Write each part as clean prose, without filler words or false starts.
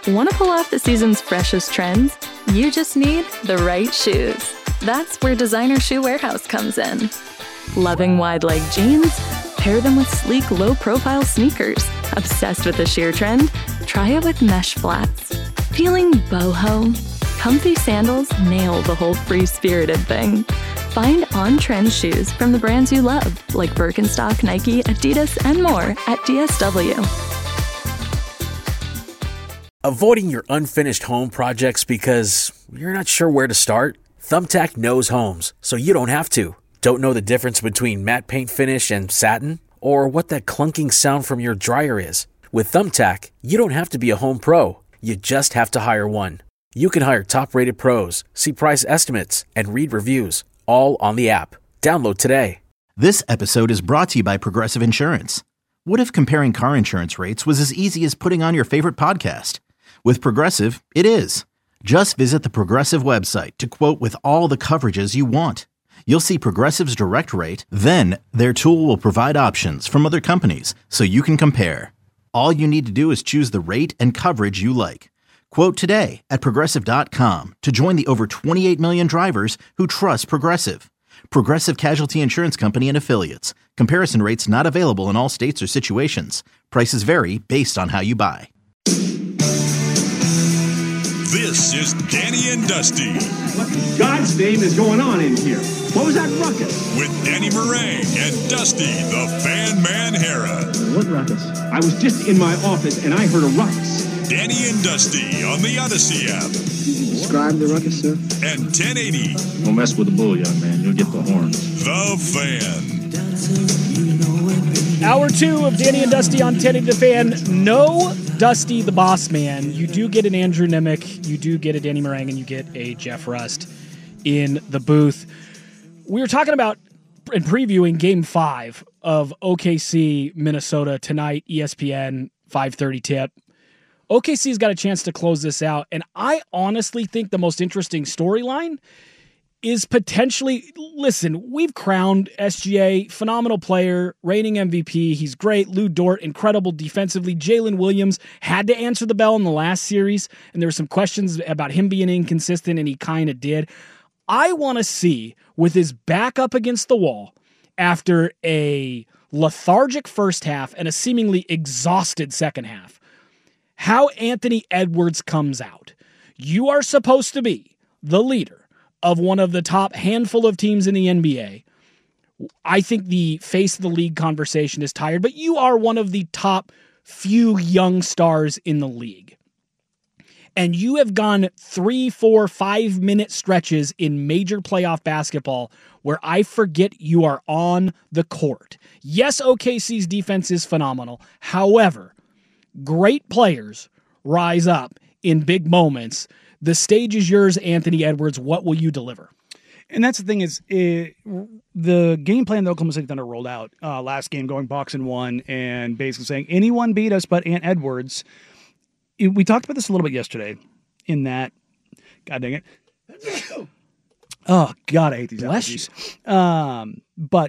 Want to pull off the season's freshest trends? You just need the right shoes. That's where Designer Shoe Warehouse comes in. Loving wide-leg jeans? Pair them with sleek, low-profile sneakers. Obsessed with the sheer trend? Try it with mesh flats. Feeling boho? Comfy sandals nail the whole free-spirited thing. Find on-trend shoes from the brands you love, like Birkenstock, Nike, Adidas, and more at DSW. Avoiding your unfinished home projects because you're not sure where to start? Thumbtack knows homes, so you don't have to. Don't know the difference between matte paint finish and satin? Or what that clunking sound from your dryer is? With Thumbtack, you don't have to be a home pro. You just have to hire one. You can hire top-rated pros, see price estimates, and read reviews, all on the app. Download today. This episode is brought to you by Progressive Insurance. What if comparing car insurance rates was as easy as putting on your favorite podcast? With Progressive, it is. Just visit the Progressive website to quote with all the coverages you want. You'll see Progressive's direct rate, then their tool will provide options from other companies so you can compare. All you need to do is choose the rate and coverage you like. Quote today at Progressive.com to join the over 28 million drivers who trust Progressive. Progressive Casualty Insurance Company and Affiliates. Comparison rates not available in all states or situations. Prices vary based on how you buy. This is Danny and Dusty. What in God's name is going on in here? What was that ruckus? With Danny Meringue and Dusty, the Fan Man Hera. What ruckus? I was just in my office and I heard a ruckus. Danny and Dusty on the Odyssey app. Describe the ruckus, sir. And 1080. Don't mess with the bull, young man. You'll get the horns. The Fan. Hour 2 of Danny and Dusty on 1080 The Fan. No Dusty the Boss Man. You do get an Andrew Nemick, you do get a Danny Meringue, and you get a Jeff Rust in the booth. We were talking about and previewing Game 5 of OKC, Minnesota tonight, ESPN 5:30 tip. OKC's got a chance to close this out, and I honestly think the most interesting storyline is potentially, listen, we've crowned SGA, phenomenal player, reigning MVP. He's great. Lou Dort, incredible defensively. Jalen Williams had to answer the bell in the last series, and there were some questions about him being inconsistent, and he kind of did. I want to see, with his back up against the wall, after a lethargic first half and a seemingly exhausted second half, how Anthony Edwards comes out. You are supposed to be the leader of one of the top handful of teams in the NBA. I think the face of the league conversation is tired, but you are one of the top few young stars in the league. And you have gone 3, 4, 5-minute stretches in major playoff basketball where I forget you are on the court. Yes, OKC's defense is phenomenal. However, great players rise up in big moments. The stage is yours, Anthony Edwards. What will you deliver? And that's the thing is, the game plan that Oklahoma City Thunder rolled out last game, going box and one, and basically saying anyone beat us but Ant Edwards. We talked about this a little bit yesterday. In that, God dang it! Oh God, I hate these allergies. But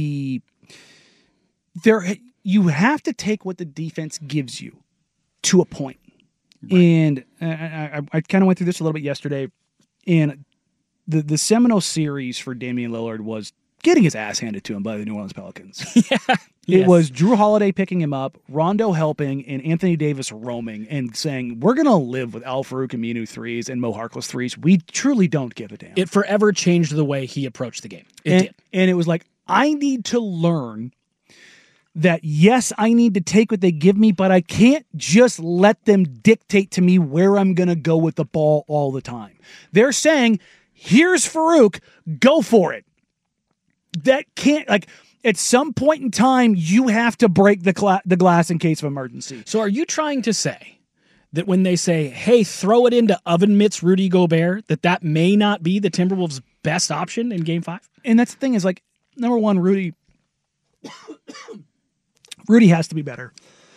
you have to take what the defense gives you to a point. Right. And I kind of went through this a little bit yesterday, and the seminal series for Damian Lillard was getting his ass handed to him by the New Orleans Pelicans. Yeah. It was Drew Holiday picking him up, Rondo helping, and Anthony Davis roaming and saying, we're going to live with Al-Farouq Aminu threes and Mo Harkless threes. We truly don't give a damn. It forever changed the way he approached the game. It did. And it was like, I need to learn that, yes, I need to take what they give me, but I can't just let them dictate to me where I'm going to go with the ball all the time. They're saying, here's Farouk, go for it. That can't, like, at some point in time, you have to break the glass in case of emergency. So are you trying to say that when they say, hey, throw it into oven mitts Rudy Gobert, that may not be the Timberwolves' best option in Game 5? And that's the thing is, like, number one, Rudy has to be better.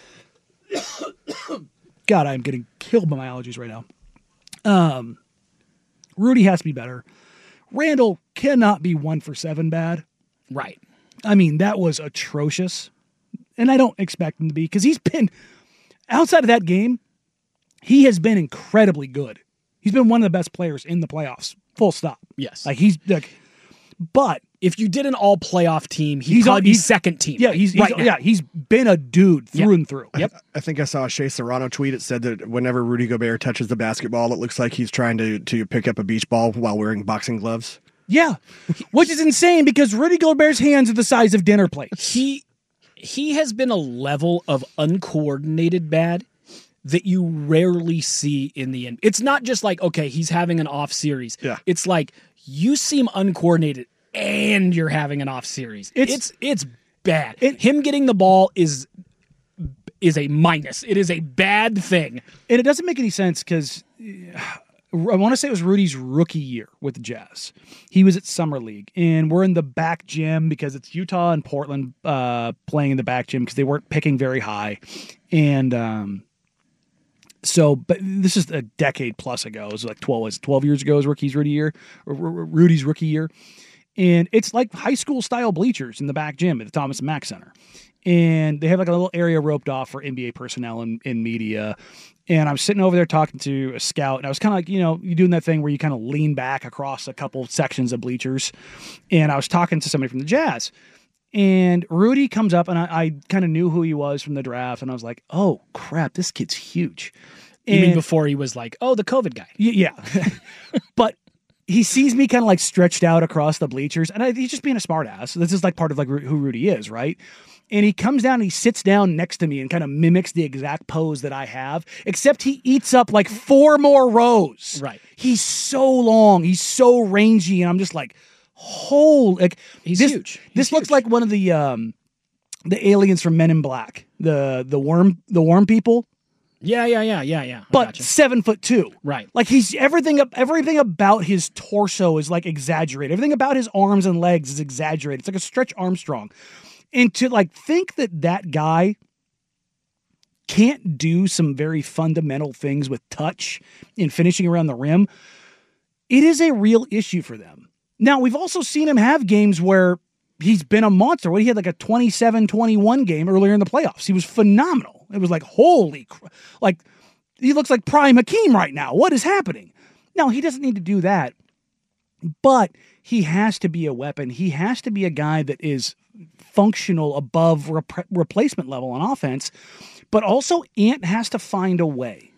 God, I'm getting killed by my allergies right now. Rudy has to be better. Randall cannot be 1 for 7 bad. Right. I mean, that was atrocious. And I don't expect him to be, because he's been, outside of that game, he has been incredibly good. He's been one of the best players in the playoffs. Full stop. Yes. Like he's like, but if you did an all playoff team, he'd probably be second team. Yeah, he's been a dude through and through. Yep. I think I saw a Shea Serrano tweet. It said that whenever Rudy Gobert touches the basketball, it looks like he's trying to pick up a beach ball while wearing boxing gloves. Yeah, which is insane because Rudy Gobert's hands are the size of dinner plates. He has been a level of uncoordinated bad that you rarely see in the end. It's not just like, okay, he's having an off series. Yeah. It's like you seem uncoordinated and you're having an off series. It's bad. Him getting the ball is a minus. It is a bad thing. And it doesn't make any sense because I want to say it was Rudy's rookie year with the Jazz. He was at Summer League, and we're in the back gym because it's Utah and Portland playing in the back gym because they weren't picking very high. And but this is a decade plus ago. It was like 12 years ago was Rudy's rookie year. And it's like high school style bleachers in the back gym at the Thomas and Mack Center. And they have like a little area roped off for NBA personnel and media. And I'm sitting over there talking to a scout, and I was kind of like, you're doing that thing where you kind of lean back across a couple sections of bleachers. And I was talking to somebody from the Jazz. And Rudy comes up, and I kind of knew who he was from the draft, and I was like, oh, crap, this kid's huge. You mean before he was like, oh, the COVID guy. Yeah. But he sees me kind of like stretched out across the bleachers, and he's just being a smart ass. This is like part of like who Rudy is, right? And he comes down and he sits down next to me and kind of mimics the exact pose that I have, except he eats up like 4 more rows. Right. He's so long. He's so rangy. And I'm just like, he's huge. This looks like one of the aliens from Men in Black, the worm people. Yeah. But 7'2". Right. Like he's everything about his torso is like exaggerated. Everything about his arms and legs is exaggerated. It's like a Stretch Armstrong. And to like think that guy can't do some very fundamental things with touch and finishing around the rim, it is a real issue for them. Now, we've also seen him have games where he's been a monster. He had like a 27-21 game earlier in the playoffs. He was phenomenal. It was like, like he looks like Prime Hakeem right now. What is happening? Now, he doesn't need to do that, but he has to be a weapon. He has to be a guy that is functional above replacement level on offense, but also Ant has to find a way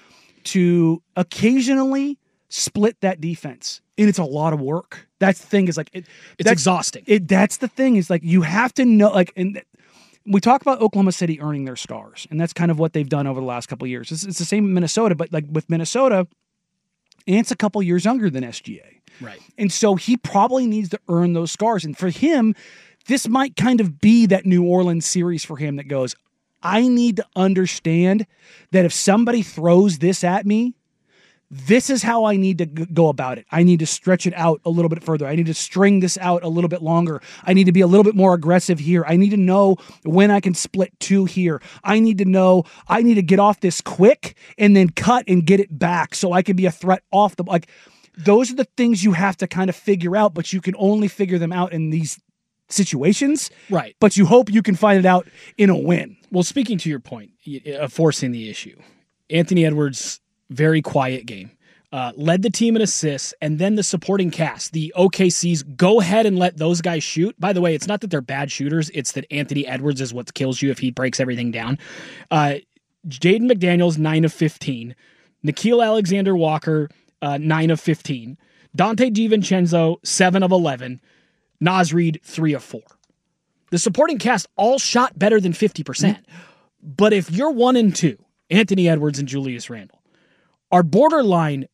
to occasionally split that defense. And it's a lot of work. That's the thing is like, it's exhausting. That's the thing is like, you have to know, like, and we talk about Oklahoma City earning their stars, and that's kind of what they've done over the last couple of years. It's the same in Minnesota, but like with Minnesota, Ant's a couple years younger than SGA. Right. And so he probably needs to earn those scars. And for him, this might kind of be that New Orleans series for him that goes, I need to understand that if somebody throws this at me, this is how I need to go about it. I need to stretch it out a little bit further. I need to string this out a little bit longer. I need to be a little bit more aggressive here. I need to know when I can split 2 here. I need to know I need to get off this quick and then cut and get it back so I can be a threat off the, like, those are the things you have to kind of figure out, but you can only figure them out in these situations. Right. But you hope you can find it out in a win. Well, speaking to your point of forcing the issue, Anthony Edwards, very quiet game, led the team in assists, and then the supporting cast, the OKC's, go ahead and let those guys shoot. By the way, it's not that they're bad shooters. It's that Anthony Edwards is what kills you if he breaks everything down. Jaden McDaniels, 9 of 15. Nickeil Alexander-Walker, 9 of 15. Dante DiVincenzo, 7 of 11. Naz Reid, 3 of 4. The supporting cast all shot better than 50%. Mm-hmm. But if you're 1 and 2, Anthony Edwards and Julius Randle, are borderline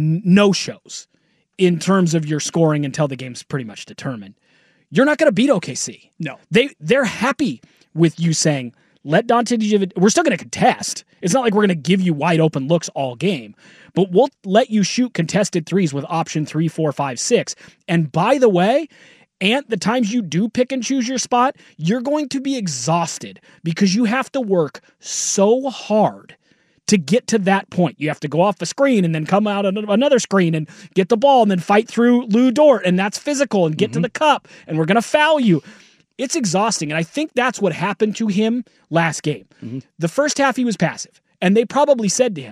no-shows in terms of your scoring until the game's pretty much determined, you're not going to beat OKC. No. They're happy with you saying, let Dante DiVincenzo, we're still going to contest. It's not like we're going to give you wide open looks all game, but we'll let you shoot contested threes with option 3, 4, 5, 6. And by the way, and the times you do pick and choose your spot, you're going to be exhausted because you have to work so hard to get to that point. You have to go off a screen and then come out another screen and get the ball and then fight through Lou Dort, and that's physical, and get to the cup, and we're going to foul you. It's exhausting, and I think that's what happened to him last game. Mm-hmm. The first half, he was passive, and they probably said to him,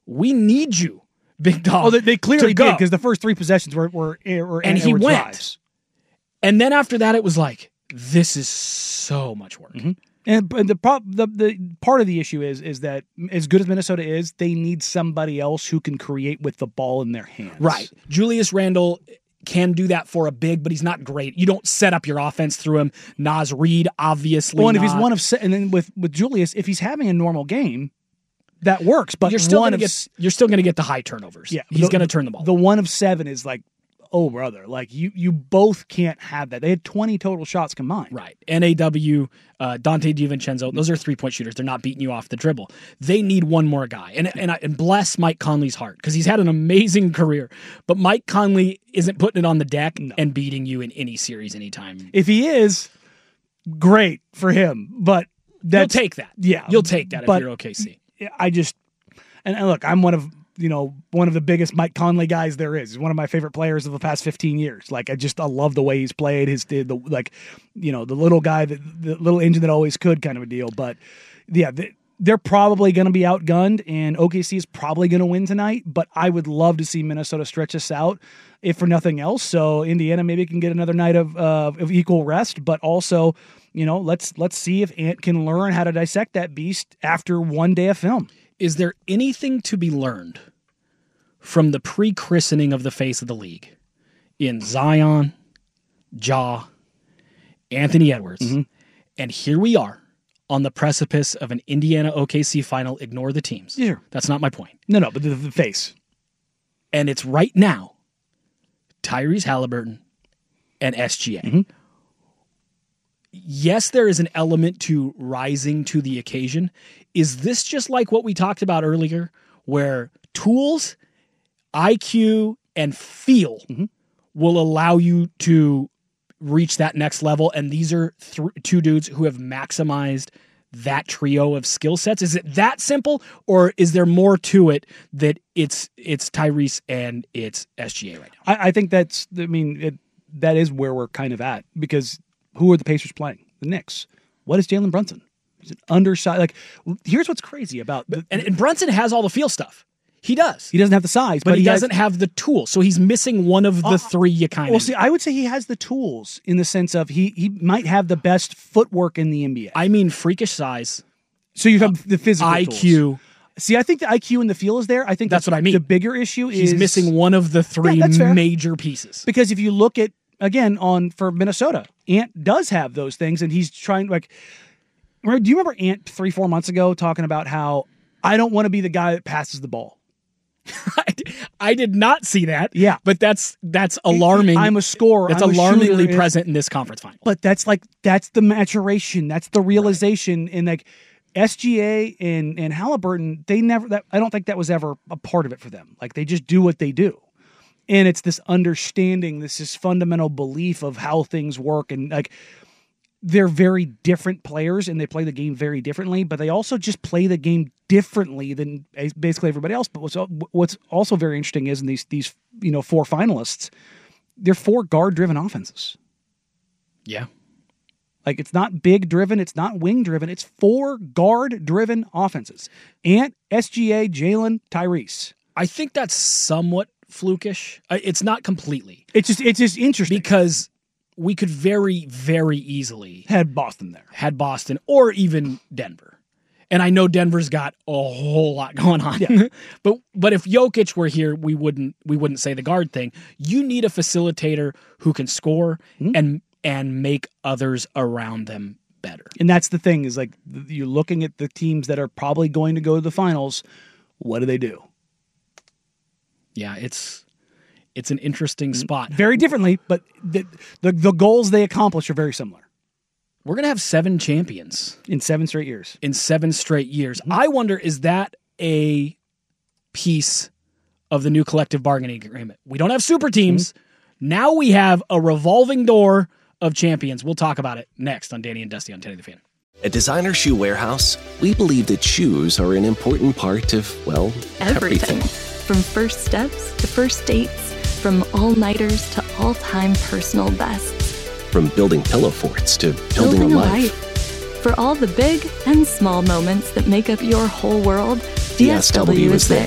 we need you, big dog. Oh, they clearly to go. did, because the first 3 possessions were and he were went. drives. And then after that, it was like, this is so much work. And the part of the issue is that as good as Minnesota is, they need somebody else who can create with the ball in their hands. Right. Julius Randle can do that for a big, but he's not great. You don't set up your offense through him. Naz Reid, obviously. Well, and not. if he's one of and then with Julius, if he's having a normal game, that works. But you're still going to get the high turnovers. Yeah, he's going to turn the ball. The 1 of 7 is like, oh brother, like you both can't have that. They had 20 total shots combined. Right. NAW, Dante DiVincenzo, those are 3-point shooters. They're not beating you off the dribble. They need one more guy. And bless Mike Conley's heart, because he's had an amazing career. But Mike Conley isn't putting it on the deck and beating you in any series anytime. If he is, great for him. But you'll take that. Yeah. You'll take that if you're OKC. And look, I'm one of the biggest Mike Conley guys there is. He's one of my favorite players of the past 15 years. Like, I love the way he's played. The little guy, the little engine that always could kind of a deal. But yeah, they're probably going to be outgunned, and OKC is probably going to win tonight. But I would love to see Minnesota stretch us out, if for nothing else. So Indiana maybe can get another night of equal rest, but also, let's see if Ant can learn how to dissect that beast after one day of film. Is there anything to be learned from the pre-christening of the face of the league in Zion, Ja, Anthony Edwards? Mm-hmm. And here we are on the precipice of an Indiana OKC final. Ignore the teams. Sure. That's not my point. No, but the face. And it's right now Tyrese Halliburton and SGA. Mm-hmm. Yes, there is an element to rising to the occasion. Is this just like what we talked about earlier, where tools, IQ, and feel will allow you to reach that next level? And these are 2 dudes who have maximized that trio of skill sets. Is it that simple, or is there more to it that it's Tyrese and it's SGA right now? I think that is where we're kind of at, because who are the Pacers playing? The Knicks. What is Jalen Brunson? He's an undersized. Like, here's what's crazy about and Brunson has all the feel stuff. He does. He doesn't have the size, but he doesn't have the tools. So he's missing one of the 3 you kind of. Well, see, I would say he has the tools in the sense of he might have the best footwork in the NBA. I mean, freakish size. So you have the physical IQ. Tools. See, I think the IQ and the feel is there. I think that's what I mean. The bigger issue is he's missing one of the 3 major pieces. Because if you look at, again, for Minnesota, Ant does have those things, and he's trying, like, do you remember Ant 3-4 months ago talking about how I don't want to be the guy that passes the ball? I did not see that. Yeah. But that's alarming. I'm a scorer. That's alarmingly present in this conference final. But that's the maturation. That's the realization. Right. And like SGA and Halliburton, I don't think that was ever a part of it for them. Like, they just do what they do. And it's this understanding, this fundamental belief of how things work. And like, they're very different players and they play the game very differently, but they also just play the game differently than basically everybody else. But what's also very interesting is in these 4 finalists, they're 4 guard-driven offenses. Yeah. Like, it's not big driven, it's not wing driven, it's 4 guard-driven offenses. Ant, SGA, Jalen, Tyrese. I think that's somewhat flukish. It's not completely. It's just interesting because we could very, very easily had Boston or even Denver. And I know Denver's got a whole lot going on. Yeah. but if Jokic were here, we wouldn't say the guard thing. You need a facilitator who can score and make others around them better. And that's the thing, is like, you're looking at the teams that are probably going to go to the finals. What do? Yeah, it's an interesting spot. Very differently, but the goals they accomplish are very similar. We're going to have 7 champions. In 7 straight years. I wonder, is that a piece of the new collective bargaining agreement? We don't have super teams. Now we have a revolving door of champions. We'll talk about it next on Danny and Dusty on Teddy the Fan. At Designer Shoe Warehouse, we believe that shoes are an important part of, well, everything. From first steps to first dates, from all-nighters to all-time personal bests. From building pillow forts to building a life. For all the big and small moments that make up your whole world, DSW is there.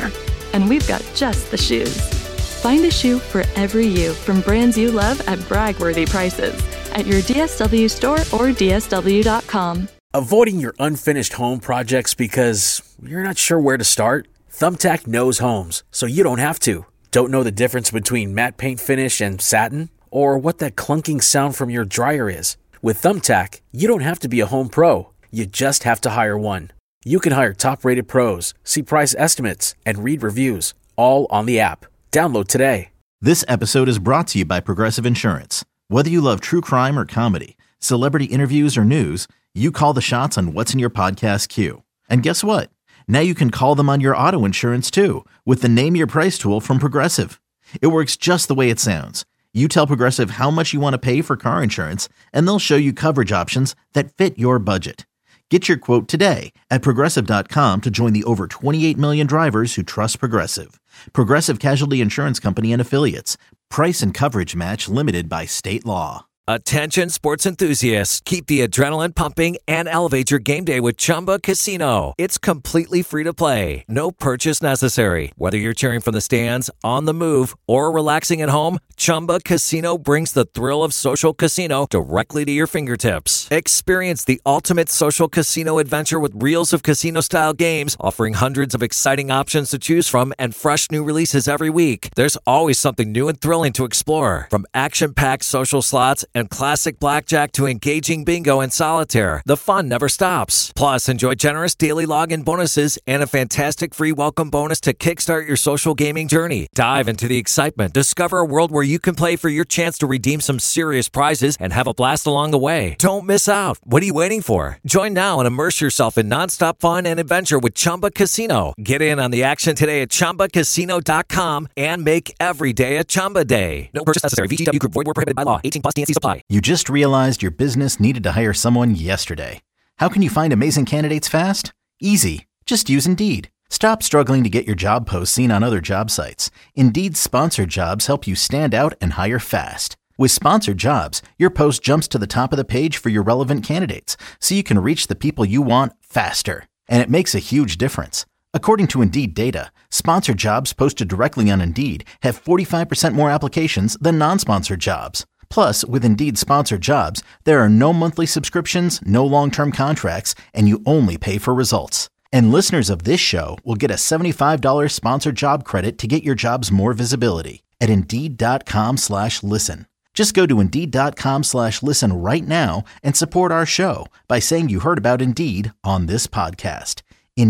and we've got just the shoes. Find a shoe for every you from brands you love at brag-worthy prices at your DSW store or DSW.com. Avoiding your unfinished home projects because you're not sure where to start? Thumbtack knows homes, so you don't have to. Don't know the difference between matte paint finish and satin? Or what that clunking sound from your dryer is? With Thumbtack, you don't have to be a home pro. You just have to hire one. You can hire top-rated pros, see price estimates, and read reviews, all on the app. Download today. This episode is brought to you by Progressive Insurance. Whether you love true crime or comedy, celebrity interviews or news, you call the shots on what's in your podcast queue. And guess what? Now you can call them on your auto insurance too with the Name Your Price tool from Progressive. It works just the way it sounds. You tell Progressive how much you want to pay for car insurance, and they'll show you coverage options that fit your budget. Get your quote today at Progressive.com to join the over 28 million drivers who trust Progressive. Progressive Casualty Insurance Company and Affiliates. Price and coverage match limited by state law. Attention sports enthusiasts, keep the adrenaline pumping and elevate your game day with Chumba Casino. It's completely free to play. No purchase necessary. Whether you're cheering from the stands, on the move, or relaxing at home, Chumba Casino brings the thrill of social casino directly to your fingertips. Experience the ultimate social casino adventure with reels of casino-style games, offering hundreds of exciting options to choose from and fresh new releases every week. There's always something new and thrilling to explore, from action-packed social slots and classic blackjack to engaging bingo and solitaire. The fun never stops. Plus, enjoy generous daily login bonuses and a fantastic free welcome bonus to kickstart your social gaming journey. Dive into the excitement. Discover a world where you can play for your chance to redeem some serious prizes and have a blast along the way. Don't miss out. What are you waiting for? Join now and immerse yourself in nonstop fun and adventure with Chumba Casino. Get in on the action today at ChumbaCasino.com and make every day a Chumba day. No purchase necessary. VGW Group. Void where prohibited by law. 18+ T&Cs apply. You just realized your business needed to hire someone yesterday. How can you find amazing candidates fast? Easy. Just use Indeed. Stop struggling to get your job posts seen on other job sites. Indeed's sponsored jobs help you stand out and hire fast. With sponsored jobs, your post jumps to the top of the page for your relevant candidates, so you can reach the people you want faster. And it makes a huge difference. According to Indeed data, sponsored jobs posted directly on Indeed have 45% more applications than non-sponsored jobs. Plus, with Indeed sponsored jobs, there are no monthly subscriptions, no long-term contracts, and you only pay for results. And listeners of this show will get a $75 sponsored job credit to get your jobs more visibility at Indeed.com/listen. Just go to Indeed.com/listen right now and support our show by saying you heard about Indeed on this podcast.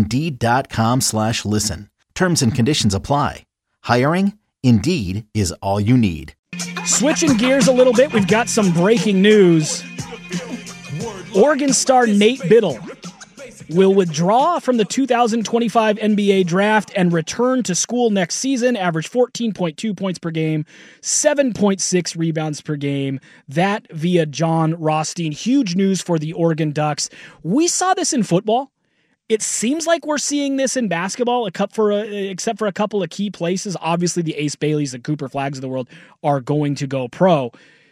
Indeed.com/listen. Terms and conditions apply. Hiring? Indeed is all you need. Switching gears a little bit, we've got some breaking news. Oregon star Nate Biddle will withdraw from the 2025 NBA draft and return to school next season, average 14.2 points per game, 7.6 rebounds per game. That via John Rothstein. Huge news for the Oregon Ducks. We saw this in football. It seems like we're seeing this in basketball, except for a couple of key places. Obviously, the Ace Baileys, the Cooper Flags of the world are going to go pro.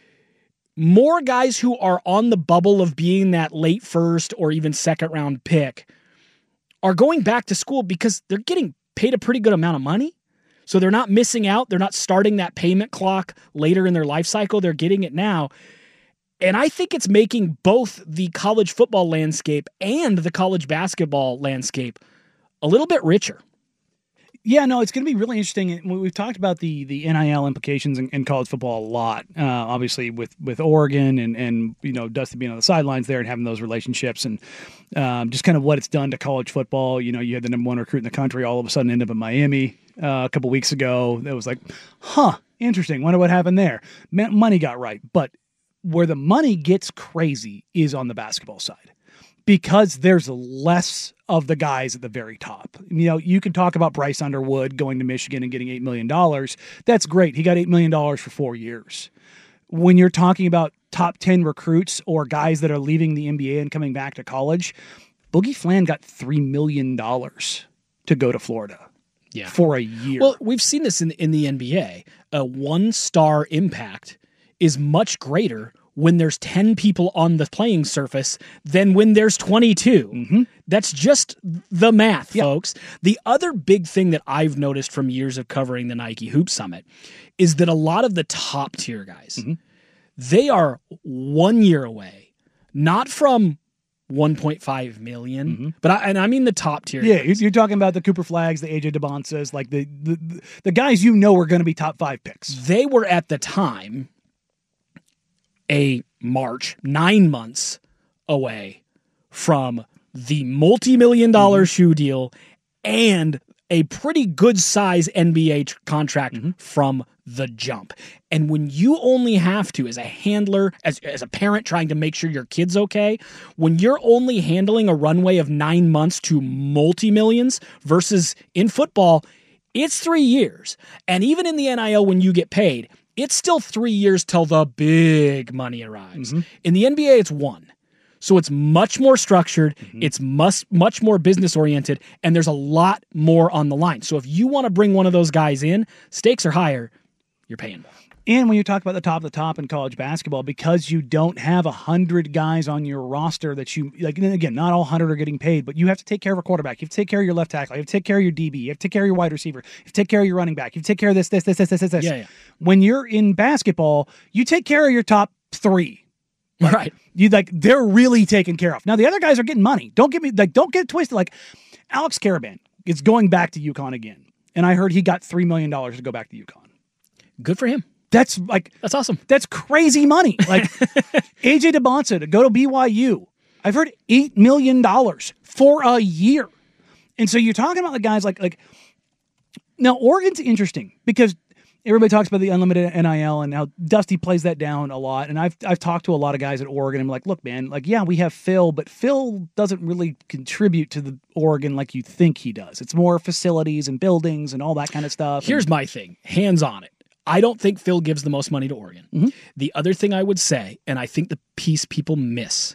More guys who are on the bubble of being that late first or even second round pick are going back to school because they're getting paid a pretty good amount of money. So they're not missing out. They're not starting that payment clock later in their life cycle. They're getting it now. And I think it's making both the college football landscape and the college basketball landscape a little bit richer. Yeah, no, it's going to be really interesting. We've talked about the NIL implications in college football a lot, obviously with Oregon and you know, Dusty being on the sidelines there and having those relationships and just kind of what it's done to college football. You know, you had the number one recruit in the country all of a sudden end up in Miami a couple weeks ago. It was like, interesting. Wonder what happened there. Money got right, but where the money gets crazy is on the basketball side, because there's less of the guys at the very top. You know, you can talk about Bryce Underwood going to Michigan and getting $8 million. That's great. He got $8 million for 4 years. When you're talking about top 10 recruits or guys that are leaving the NBA and coming back to college, Boogie Flan got $3 million to go to Florida. For a year. Well, we've seen this in the NBA. A one-star impact is much greater when there's 10 people on the playing surface than when there's 22. That's just the math, folks. The other big thing that I've noticed from years of covering the Nike Hoop Summit is that a lot of the top tier guys, they are 1 year away, not from 1.5 million, but I mean the top tier. Yeah, you're talking about the Cooper Flags, the AJ DeBonsas, like the guys are going to be top 5 picks. They were at the time a March, 9 months away from the multi-million-dollar shoe deal and a pretty good size NBA contract from the jump. And when you only have to, as a handler, as a parent trying to make sure your kid's okay, when you're only handling a runway of 9 months to multi-millions versus in football, it's 3 years. And even in the NIL, when you get paid, it's still 3 years till the big money arrives. In the NBA, it's 1. So it's much more structured, it's much more business-oriented, and there's a lot more on the line. So if you want to bring one of those guys in, stakes are higher, you're paying more. And when you talk about the top in college basketball, because you don't have 100 guys on your roster that you, like, and again, not all 100 are getting paid, but you have to take care of a quarterback. You have to take care of your left tackle. You have to take care of your DB. You have to take care of your wide receiver. You have to take care of your running back. You have to take care of this. Yeah. When you're in basketball, you take care of your top 3. Right. They're really taken care of. Now, the other guys are getting money. Don't get it twisted. Like, Alex Caravan is going back to UConn again. And I heard he got $3 million to go back to UConn. Good for him. That's awesome. That's crazy money. Like AJ DeBonsa to go to BYU. I've heard $8 million for a year. And so you're talking about the guys like now Oregon's interesting because everybody talks about the unlimited NIL and how Dusty plays that down a lot. And I've talked to a lot of guys at Oregon. I'm like, look, man, like, yeah, we have Phil, but Phil doesn't really contribute to the Oregon like you think he does. It's more facilities and buildings and all that kind of stuff. Here's my thing, hands on it. I don't think Phil gives the most money to Oregon. The other thing I would say, and I think the piece people miss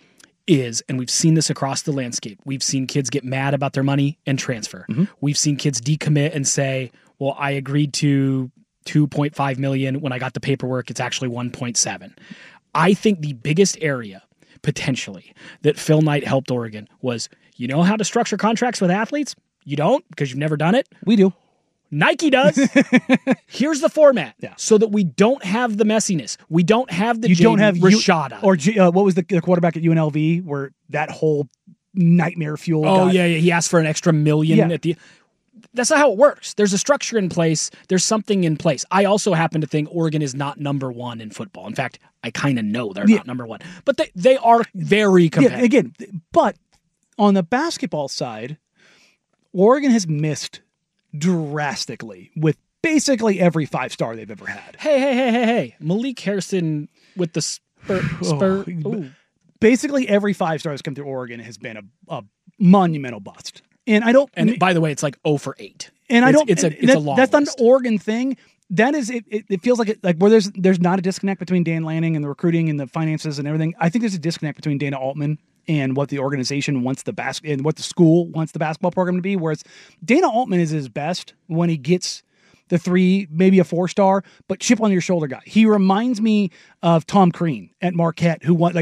is, and we've seen this across the landscape, we've seen kids get mad about their money and transfer. We've seen kids decommit and say, well, I agreed to $2.5 million. When I got the paperwork, it's actually 1.7. I think the biggest area, potentially, that Phil Knight helped Oregon was, you know how to structure contracts with athletes? You don't, because you've never done it? We do. Nike does. Here's the format, so that we don't have the messiness. We don't have the Rashada. What was the quarterback at UNLV where that whole nightmare fuel? He asked for an extra $1 million at the. That's not how it works. There's a structure in place. There's something in place. I also happen to think Oregon is not number 1 in football. In fact, I kind of know they're not number 1, but they are very competitive. Again, but on the basketball side, Oregon has missed drastically with basically every 5-star they've ever had. Hey. Malik Harrison with the Spur. Basically every 5-star that's come through Oregon has been a monumental bust. And I don't. And by the way, it's like 0 for 8. And I don't. It's a long That's not list. an Oregon thing. That is. It feels like where there's not a disconnect between Dan Lanning and the recruiting and the finances and everything. I think there's a disconnect between Dana Altman and what the organization wants and what the school wants the basketball program to be. Whereas Dana Altman is his best when he gets the 3, maybe a 4-star, but chip on your shoulder guy. He reminds me of Tom Crean at Marquette, who won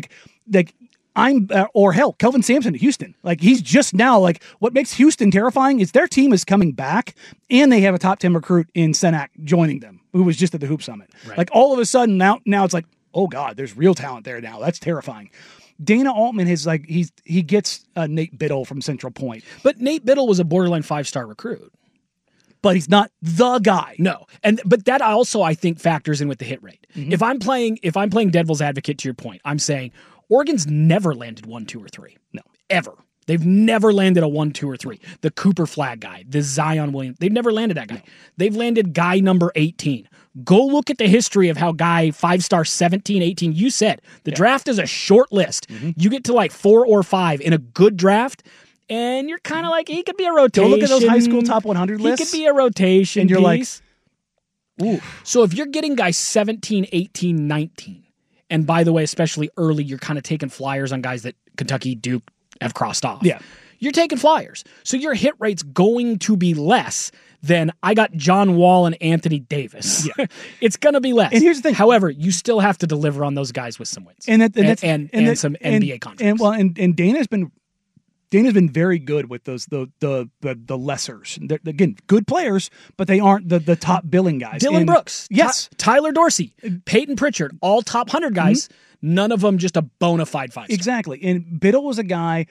or hell, Kelvin Sampson at Houston. Like, he's just now, like, what makes Houston terrifying is their team is coming back and they have a top 10 recruit in Senac joining them, who was just at the Hoop Summit. Right. Like, all of a sudden now it's like, oh God, there's real talent there now. That's terrifying. Dana Altman is like, he gets Nate Biddle from Central Point. But Nate Biddle was a borderline 5-star recruit. But he's not the guy. No. But that also, I think, factors in with the hit rate. If I'm playing devil's advocate to your point, I'm saying Oregon's never landed 1, 2, or 3. No. Ever. They've never landed a 1, 2, or 3. The Cooper Flag guy, the Zion Williams, they've never landed that guy. No. They've landed guy number 18. Go look at the history of how guy 5-star 17, 18, you said, the draft is a short list. You get to like 4 or 5 in a good draft, and you're kind of like, he could be a rotation. Go look at those high school top 100 lists. He could be a rotation and you're piece. Like, ooh. So if you're getting guys 17, 18, 19, and by the way, especially early, you're kind of taking flyers on guys that Kentucky, Duke have crossed off. Yeah. you're taking flyers. So your hit rate's going to be less than I got John Wall and Anthony Davis. Yeah. It's going to be less. And here's the thing. However, you still have to deliver on those guys with some wins and some NBA contracts. And Dana's been very good with those the lessers. They're, again, good players, but they aren't the top billing guys. Dylan Brooks, yes, Tyler Dorsey, Peyton Pritchard, all top 100 guys. Mm-hmm. None of them just a bona fide 5-star. Exactly. And Biddle was a guy.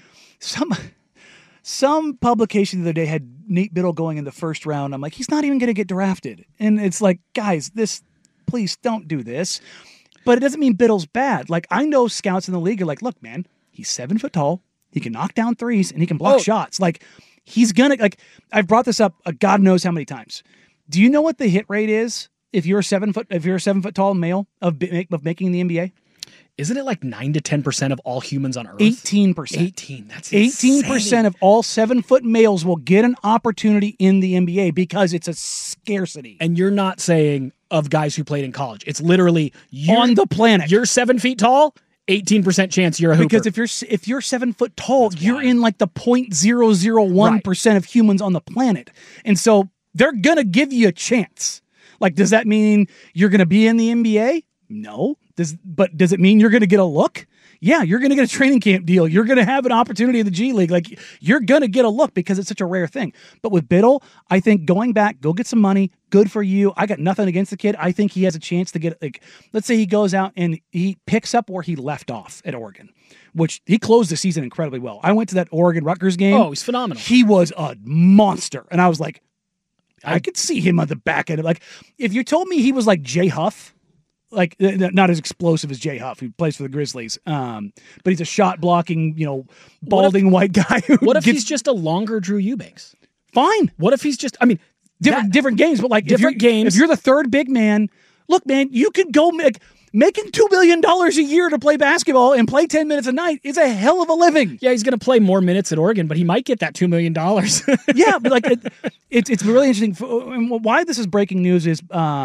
Some publication the other day had Nate Biddle going in the first round. I'm like, he's not even going to get drafted. And it's like, guys, please don't do this. But it doesn't mean Biddle's bad. Like, I know scouts in the league are like, look, man, he's 7 foot tall. He can knock down threes and he can block shots. Like, he's gonna, like, I've brought this up God knows how many times. Do you know what the hit rate is if you're a 7 foot tall male of making the NBA? Isn't it like 9 to 10% of all humans on Earth? 18%. 18. That's 18% of all 7 foot males will get an opportunity in the NBA because it's a scarcity. And you're not saying of guys who played in college. It's literally on the planet. You're 7 feet tall. 18% chance you're a hooper. Because if you're 7 foot tall, you're in like the 0.001% of humans on the planet, and so they're gonna give you a chance. Like, does that mean you're gonna be in the NBA? No. But does it mean you're gonna get a look? Yeah, you're going to get a training camp deal. You're going to have an opportunity in the G League. Like, you're going to get a look because it's such a rare thing. But with Biddle, I think going back, go get some money. Good for you. I got nothing against the kid. I think he has a chance to get, like, let's say he goes out and he picks up where he left off at Oregon, which he closed the season incredibly well. I went to that Oregon-Rutgers game. Oh, he's phenomenal. He was a monster. And I was like, I could see him on the back end. Like, if you told me he was like Jay Huff, like, not as explosive as Jay Huff, who plays for the Grizzlies, but he's a shot blocking, balding white guy. What if he's just a longer Drew Eubanks? Fine. What if he's just, I mean, different games, but like different games. If you're the third big man, look, man, you could go making $2 million a year to play basketball and play 10 minutes a night is a hell of a living. Yeah, he's going to play more minutes at Oregon, but he might get that $2 million. Yeah, but like it's really interesting. Why this is breaking news is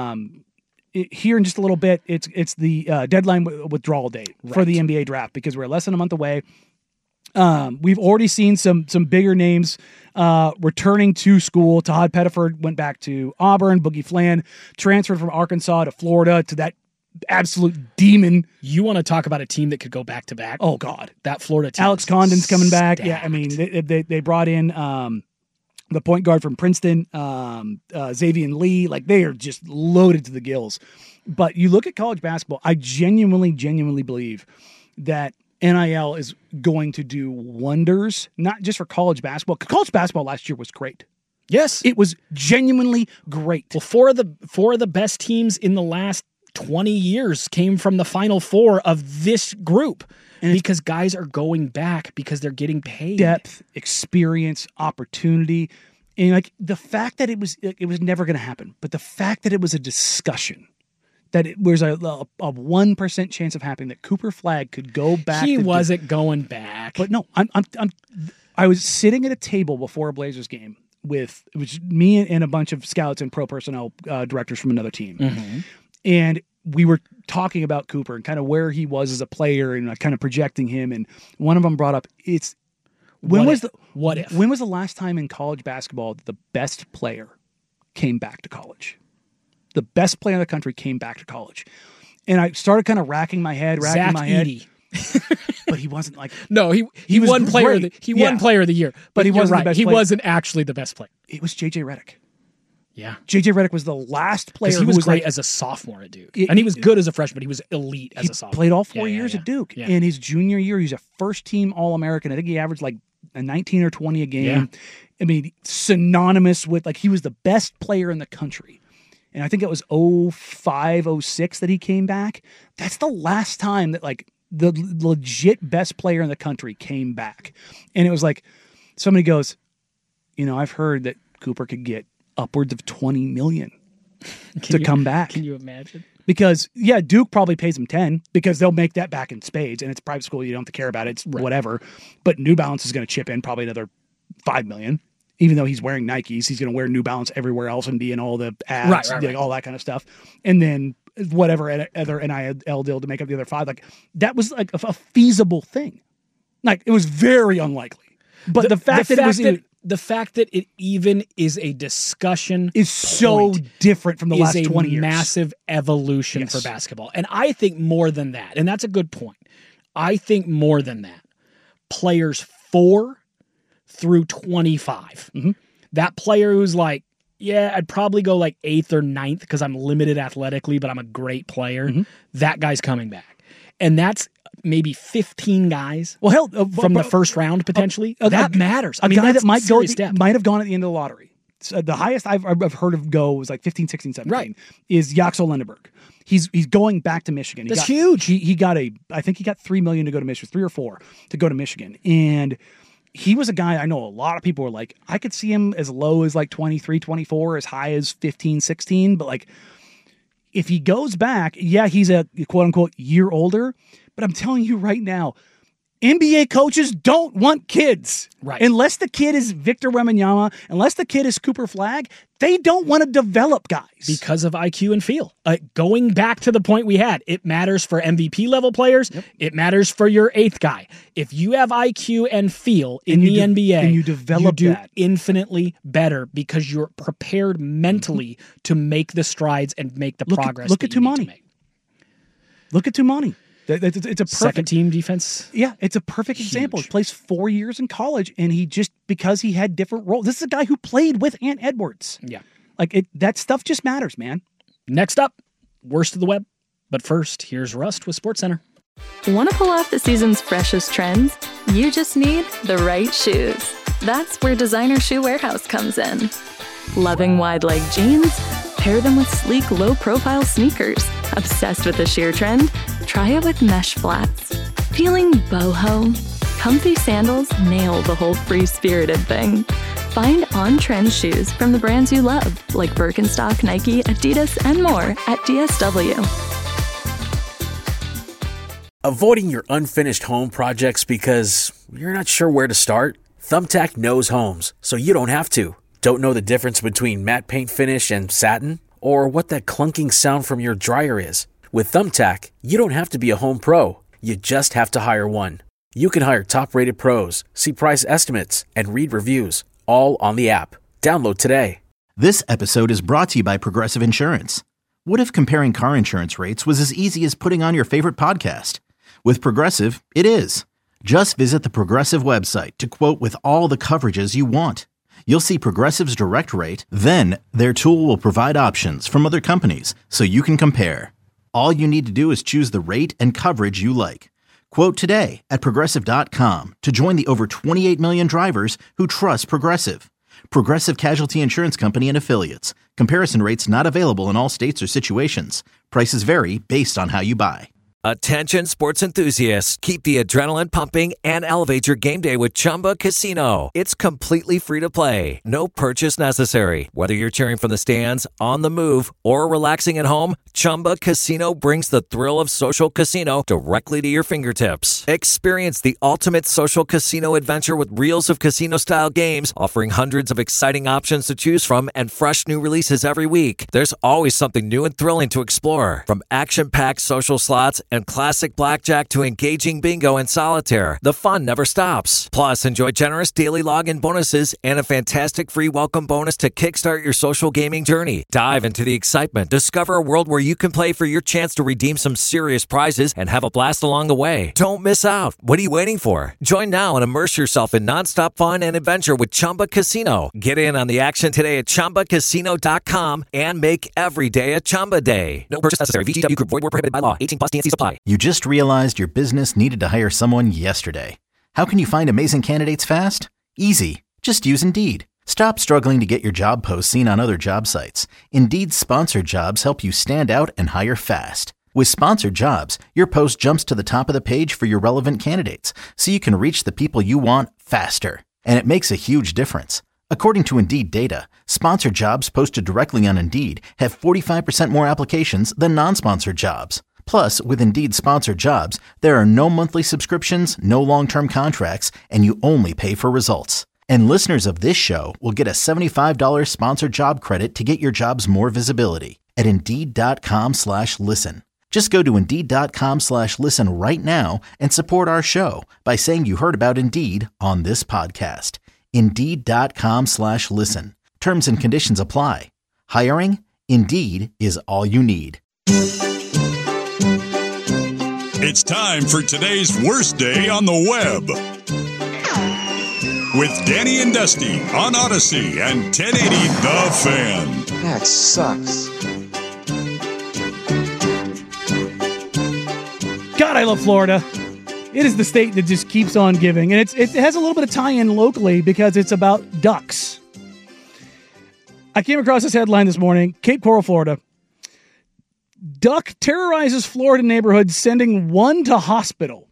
here in just a little bit, it's the deadline withdrawal date for the NBA draft because we're less than a month away. We've already seen some bigger names returning to school. Todd Pettiford went back to Auburn. Boogie Flan transferred from Arkansas to Florida to that absolute demon. You want to talk about a team that could go back to back? Oh God, that Florida team. Alex Condon's coming back. Yeah, I mean they brought in the point guard from Princeton, Xavier Lee. Like, they are just loaded to the gills. But you look at college basketball, I genuinely believe that NIL is going to do wonders, not just for college basketball. College basketball last year was great. Yes. It was genuinely great. Well, four of the best teams in the last 20 years came from the Final Four of this group. And because guys are going back because they're getting paid. Depth, experience, opportunity. And like the fact that it was never going to happen, but the fact that it was a discussion, that it was a 1% chance of happening, that Cooper Flagg could go back. He wasn't going back. But no, I was sitting at a table before a Blazers game with, it was me and a bunch of scouts and pro personnel directors from another team. Mm-hmm. And we were talking about Cooper and kind of where he was as a player and kind of projecting him. And one of them brought up, when was the last time in college basketball that the best player came back to college? The best player in the country came back to college. And I started kind of racking my head. Edey. But he wasn't like... No, he won player of the year. But he wasn't the best player. He wasn't actually the best player. It was J.J. Redick. Yeah. J.J. Redick was the last player who was great like, as a sophomore at Duke. And he was good as a freshman. He was elite as a sophomore. He played all 4 years at Duke. Yeah. In his junior year, he was a first-team All-American. I think he averaged like a 19 or 20 a game. Yeah. I mean, synonymous with, like, he was the best player in the country. And I think it was 05, 06 that he came back. That's the last time that, like, the legit best player in the country came back. And it was like, somebody goes, I've heard that Cooper could get upwards of $20 million to come back. Can you imagine? Because, yeah, Duke probably pays him 10 because they'll make that back in spades, and it's private school. You don't have to care about it. It's whatever. But New Balance is going to chip in probably another $5 million. Even though he's wearing Nikes, he's going to wear New Balance everywhere else and be in all the ads, like, all that kind of stuff. And then whatever other NIL deal to make up the other $5. Like, that was like a feasible thing. Like, it was very unlikely. But the fact that it even is a discussion is so different from the last 20 years. Massive evolution for basketball. And I think more than that, and that's a good point. I think more than that, players 4 through 25. That player who's like, yeah, I'd probably go like 8th or 9th because I'm limited athletically, but I'm a great player. That guy's coming back. And that's maybe 15 guys from the first round potentially. That matters. A guy that might have gone at the end of the lottery. So the highest I've heard of go was like 15, 16, 17 is Yaxel Lindeberg. He's going back to Michigan. That's huge. I think he got $3 million to go to Michigan, 3 or 4 to go to Michigan. And he was a guy, I know a lot of people were like, I could see him as low as like 23, 24, as high as 15, 16. But like, if he goes back, yeah, he's a quote unquote year older. But I'm telling you right now, NBA coaches don't want kids. Right. Unless the kid is Victor Wembanyama, unless the kid is Cooper Flagg, they don't want to develop guys. Because of IQ and feel. Going back to the point we had, it matters for MVP level players. Yep. It matters for your 8th guy. If you have IQ and feel in the NBA, and you develop you do that infinitely better because you're prepared mentally to make the strides and make the progress. Look at Tumani. Look at Tumani. It's a perfect second team defense. Yeah, it's a perfect example. He plays 4 years in college, and he just, because he had different roles. This is a guy who played with Ant Edwards. Yeah. That stuff just matters, man. Next up, worst of the web. But first, here's Rust with SportsCenter. Want to pull off the season's freshest trends? You just need the right shoes. That's where Designer Shoe Warehouse comes in. Loving wide leg jeans? Pair them with sleek, low-profile sneakers. Obsessed with the sheer trend? Try it with mesh flats. Feeling boho? Comfy sandals nail the whole free-spirited thing. Find on-trend shoes from the brands you love, like Birkenstock, Nike, Adidas, and more at DSW. Avoiding your unfinished home projects because you're not sure where to start? Thumbtack knows homes, so you don't have to. Don't know the difference between matte paint finish and satin? Or what that clunking sound from your dryer is? With Thumbtack, you don't have to be a home pro. You just have to hire one. You can hire top-rated pros, see price estimates, and read reviews, all on the app. Download today. This episode is brought to you by Progressive Insurance. What if comparing car insurance rates was as easy as putting on your favorite podcast? With Progressive, it is. Just visit the Progressive website to quote with all the coverages you want. You'll see Progressive's direct rate, then their tool will provide options from other companies so you can compare. All you need to do is choose the rate and coverage you like. Quote today at Progressive.com to join the over 28 million drivers who trust Progressive. Progressive Casualty Insurance Company and Affiliates. Comparison rates not available in all states or situations. Prices vary based on how you buy. Attention sports enthusiasts, keep the adrenaline pumping and elevate your game day with Chumba Casino. It's completely free to play. No purchase necessary. Whether you're cheering from the stands, on the move, or relaxing at home, Chumba Casino brings the thrill of social casino directly to your fingertips. Experience the ultimate social casino adventure with reels of casino-style games, offering hundreds of exciting options to choose from and fresh new releases every week. There's always something new and thrilling to explore. From action-packed social slots and classic blackjack to engaging bingo and solitaire, the fun never stops. Plus, enjoy generous daily login bonuses and a fantastic free welcome bonus to kickstart your social gaming journey. Dive into the excitement. Discover a world where you can play for your chance to redeem some serious prizes and have a blast along the way. Don't miss out. What are you waiting for? Join now and immerse yourself in nonstop fun and adventure with Chumba Casino. Get in on the action today at ChumbaCasino.com and make every day a Chumba day. No purchase necessary. VGW Group. Void where prohibited by law. 18+ TNC supply. You just realized your business needed to hire someone yesterday. How can you find amazing candidates fast? Easy. Just use Indeed. Stop struggling to get your job posts seen on other job sites. Indeed's sponsored jobs help you stand out and hire fast. With sponsored jobs, your post jumps to the top of the page for your relevant candidates, so you can reach the people you want faster. And it makes a huge difference. According to Indeed data, sponsored jobs posted directly on Indeed have 45% more applications than non-sponsored jobs. Plus, with Indeed sponsored jobs, there are no monthly subscriptions, no long-term contracts, and you only pay for results. And listeners of this show will get a $75 sponsored job credit to get your jobs more visibility at Indeed.com/listen. Just go to Indeed.com/listen right now and support our show by saying you heard about Indeed on this podcast. Indeed.com/listen. Terms and conditions apply. Hiring? Indeed is all you need. It's time for today's worst day on the web. With Danny and Dusty on Odyssey and 1080 The Fan. That sucks. God, I love Florida. It is the state that just keeps on giving. And it has a little bit of tie-in locally because it's about ducks. I came across this headline this morning, Cape Coral, Florida. Duck terrorizes Florida neighborhood, sending one to hospital.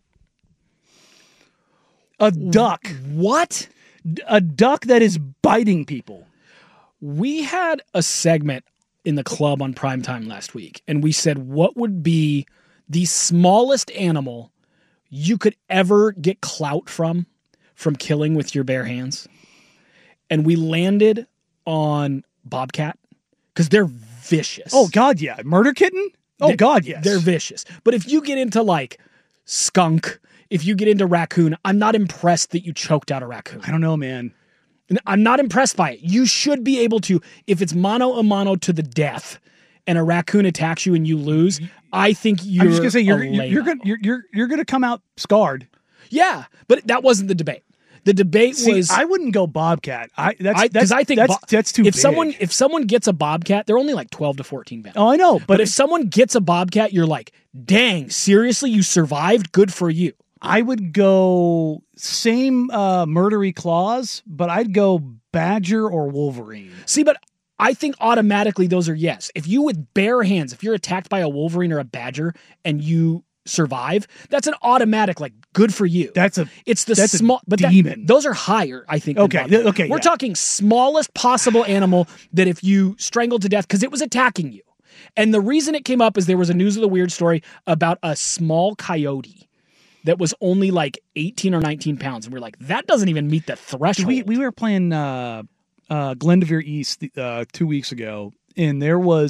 A duck. What? A duck that is biting people. We had a segment in the club on primetime last week, and we said, what would be the smallest animal you could ever get clout from killing with your bare hands? And we landed on bobcat because they're vicious. Oh, God, yeah. Murder kitten? Oh, God, yes. They're vicious. But if you get into like skunk, if you get into raccoon, I'm not impressed that you choked out a raccoon. I don't know, man. I'm not impressed by it. You should be able to, if it's mano a mano to the death and a raccoon attacks you and you lose, I think you're I'm just going to say, you're gonna come out scarred. Yeah, but that wasn't the debate. The debate was... I wouldn't go bobcat. I think that's too big. If someone gets a bobcat, they're only like 12 to 14 pounds. Oh, I know. But if someone gets a bobcat, you're like, dang, seriously, you survived? Good for you. I would go same murdery claws, but I'd go badger or wolverine. See, but I think automatically those are yes. If you with bare hands, if you're attacked by a wolverine or a badger and you survive, that's an automatic, like, good for you. That's a small, but demon. Those are higher, I think. Okay. We're talking smallest possible animal that if you strangled to death because it was attacking you. And the reason it came up is there was a News of the Weird story about a small coyote that was only like 18 or 19 pounds. And we're like, that doesn't even meet the threshold. We were playing Glendoveer East 2 weeks ago, and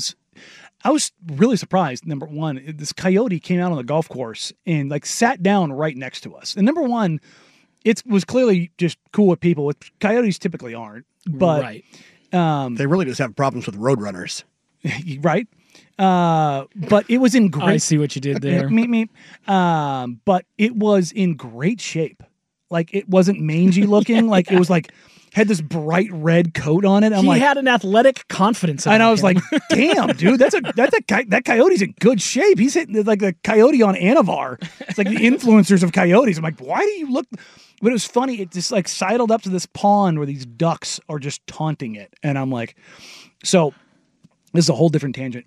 I was really surprised. Number one, this coyote came out on the golf course and like sat down right next to us. And number one, it was clearly just cool with people, which coyotes typically aren't. But right. They really just have problems with roadrunners. Right. But it was in great... I see what you did there. But it was in great shape. Like, it wasn't mangy looking. Like, it was like... had this bright red coat on it. He had an athletic confidence. And I was like, damn, dude, that coyote's in good shape. He's hitting like the coyote on Anavar. It's like the influencers of coyotes. I'm like, why do you look... But it was funny. It just like sidled up to this pond where these ducks are just taunting it. And I'm like, so this is a whole different tangent.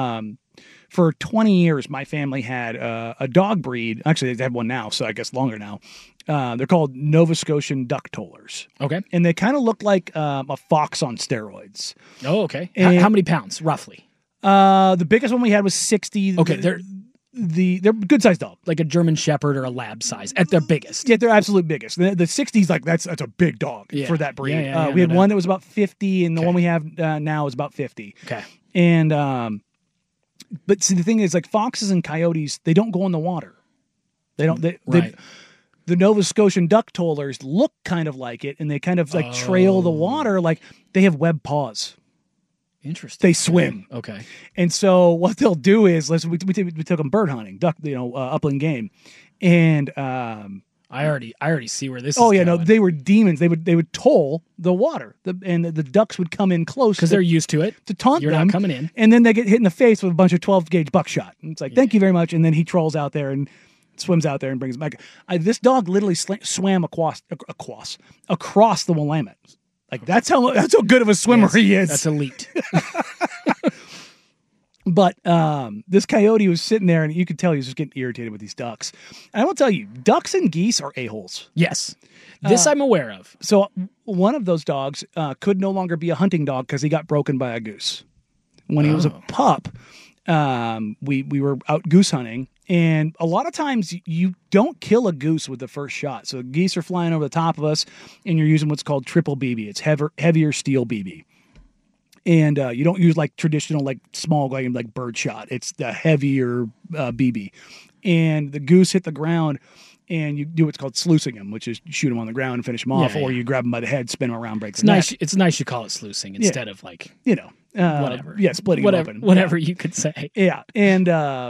For 20 years, my family had a dog breed. Actually, they have one now, so I guess longer now. They're called Nova Scotian duck tollers. Okay. And they kind of look like a fox on steroids. Oh, okay. How many pounds, roughly? The biggest one we had was 60. Okay, they're good-sized dog. Like a German Shepherd or a Lab size at their biggest. Yeah, they're absolute biggest. The 60s, like that's a big dog for that breed. We had one that was about 50, and the one we have now is about 50. Okay. And but see, the thing is, like foxes and coyotes, they don't go in the water. They don't. The Nova Scotian duck tollers look kind of like it, and they kind of like trail the water. Like they have webbed paws. Interesting. They swim. Okay. And so what they'll do is, we took them bird hunting, duck, upland game, and I already see where this is. Oh yeah, going. no, they were demons. They would toll the water, and the ducks would come in close because they're used to it to taunt You're them. not coming in, and then they get hit in the face with a bunch of 12 gauge buckshot. And it's like, thank you very much. And then he trolls out there and swims out there and brings them back. This dog literally swam across the Willamette. Like that's how good of a swimmer he is. That's elite. But this coyote was sitting there, and you could tell he was just getting irritated with these ducks. And I will tell you, ducks and geese are a-holes. Yes. This I'm aware of. So one of those dogs could no longer be a hunting dog because he got broken by a goose. When he was a pup, we were out goose hunting, and a lot of times you don't kill a goose with the first shot. So geese are flying over the top of us, and you're using what's called triple BB. It's heavier steel BB. And you don't use like traditional, like small, like bird shot. It's the heavier BB. And the goose hit the ground, and you do what's called sluicing him, which is you shoot him on the ground and finish him off, or you grab him by the head, spin him around, break the neck. It's nice you call it sluicing instead of like, whatever. Yeah, splitting him open. Whatever you could say. Yeah. And,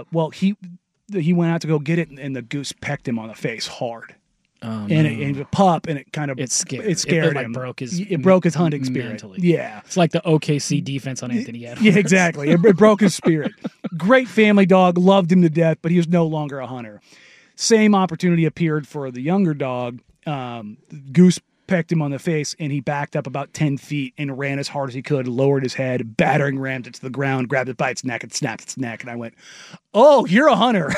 he went out to go get it, and the goose pecked him on the face hard. And it was a pup, and it kind of it scared him. It broke his hunting spirit. Mentally. Yeah, it's like the OKC defense on Anthony Edwards. Yeah, exactly. It broke his spirit. Great family dog, loved him to death, but he was no longer a hunter. Same opportunity appeared for the younger dog. Goose pecked him on the face, and he backed up about 10 feet and ran as hard as he could, lowered his head, battering rammed it to the ground, grabbed it by its neck and snapped its neck. And I went, oh, you're a hunter.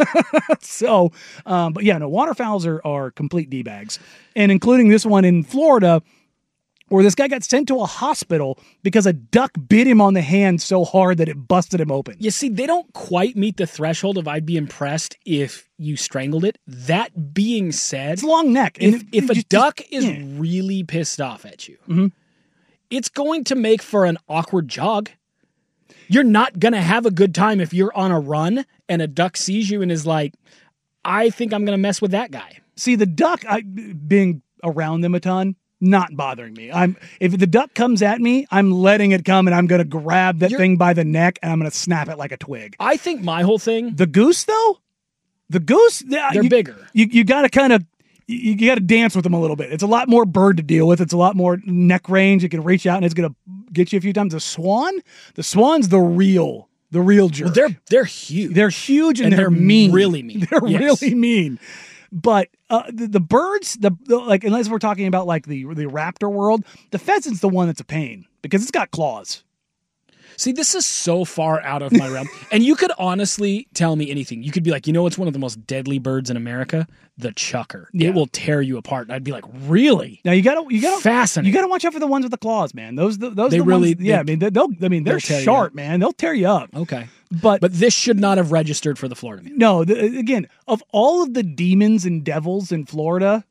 So, but yeah, no, waterfowls are complete D-bags. And including this one in Florida, where this guy got sent to a hospital because a duck bit him on the hand so hard that it busted him open. You see, they don't quite meet the threshold of I'd be impressed if you strangled it. That being said, it's a long neck. If a duck is really pissed off at you, it's going to make for an awkward jog. You're not going to have a good time if you're on a run and a duck sees you and is like, I think I'm going to mess with that guy. See, the duck, being around them a ton, not bothering me. If the duck comes at me, I'm letting it come, and I'm going to grab that thing by the neck, and I'm going to snap it like a twig. I think my whole thing... The goose, though? The goose? They're bigger. You got to kind of... You got to dance with them a little bit. It's a lot more bird to deal with. It's a lot more neck range. It can reach out, and it's going to get you a few times. The swan's the real jerk. Well, they're huge. They're huge, and they're mean. Really mean. They're really mean. But the birds, like, unless we're talking about like the raptor world, the pheasant's the one that's a pain because it's got claws. See, this is so far out of my realm. And you could honestly tell me anything. You could be like, it's one of the most deadly birds in America? The chucker. Yeah. It will tear you apart. And I'd be like, really? Now you gotta fascinating. You gotta watch out for the ones with the claws, man. Those they the really ones, they're sharp, man. They'll tear you up. Okay. But this should not have registered for the Florida man. No, again, of all of the demons and devils in Florida,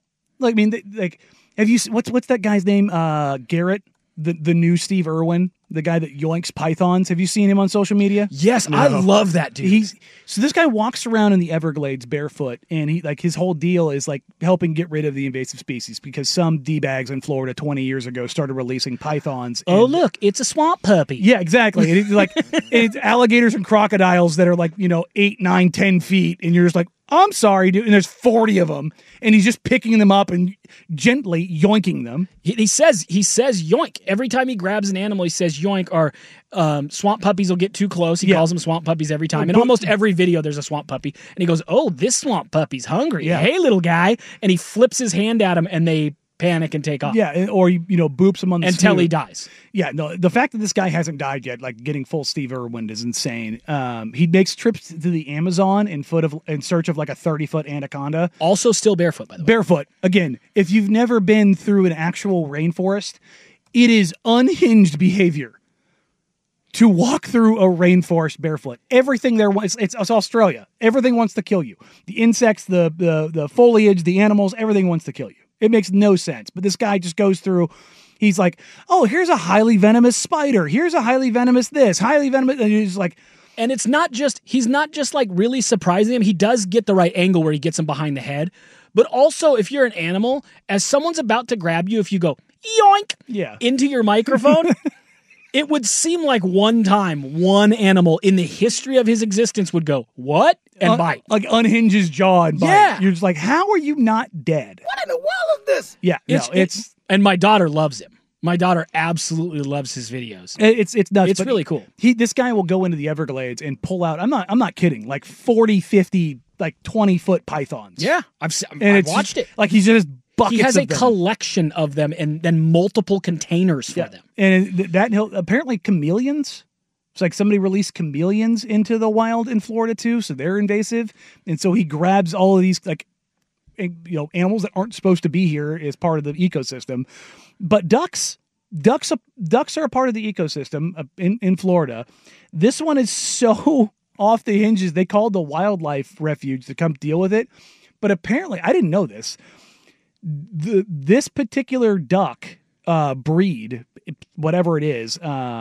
have you what's that guy's name? Garrett, the new Steve Irwin, the guy that yoinks pythons. Have you seen him on social media? Yes, no. I love that dude. So this guy walks around in the Everglades barefoot, and his whole deal is like helping get rid of the invasive species because some D-bags in Florida 20 years ago started releasing pythons. Oh, look, it's a swamp puppy. Yeah, exactly. And it's alligators and crocodiles that are 8, 9, 10 feet, and you're just like, I'm sorry, dude. And there's 40 of them, and he's just picking them up and gently yoinking them. He says yoink. Every time he grabs an animal, he says yoink, or swamp puppies will get too close. He calls them swamp puppies every time. In almost every video, there's a swamp puppy. And he goes, oh, this swamp puppy's hungry. Yeah. Hey, little guy. And he flips his hand at him, and they panic and take off. Yeah, or boops him on the until he dies. Yeah, no, the fact that this guy hasn't died yet, like getting full Steve Irwin, is insane. He makes trips to the Amazon in search of like a 30-foot anaconda. Also still barefoot, by the way. Barefoot. Again, if you've never been through an actual rainforest, it is unhinged behavior to walk through a rainforest barefoot. Everything there, it's Australia. Everything wants to kill you. The insects, the foliage, the animals, everything wants to kill you. It makes no sense. But this guy just goes through, he's like, oh, here's a highly venomous spider. Here's a highly venomous this, highly venomous. And he's like, and he's not just like really surprising him. He does get the right angle where he gets him behind the head. But also, if you're an animal, as someone's about to grab you, if you go yoink into your microphone, it would seem like one time one animal in the history of his existence would go, what? And bite. Like unhinge his jaw and bite. Yeah. You're just like, how are you not dead? What in the world is this? Yeah. And my daughter loves him. My daughter absolutely loves his videos. It's nuts. It's really cool. This guy will go into the Everglades and pull out, I'm not kidding, like 40, 50, like 20-foot pythons. Yeah. I've watched it. Like he's just buckets. He has a them. collection of them and then multiple containers for them. And apparently chameleons. It's like somebody released chameleons into the wild in Florida too, so they're invasive. And so he grabs all of these animals that aren't supposed to be here as part of the ecosystem. But ducks are a part of the ecosystem in Florida. This one is so off the hinges. They called the wildlife refuge to come deal with it. But apparently, I didn't know this. This particular duck breed, whatever it is,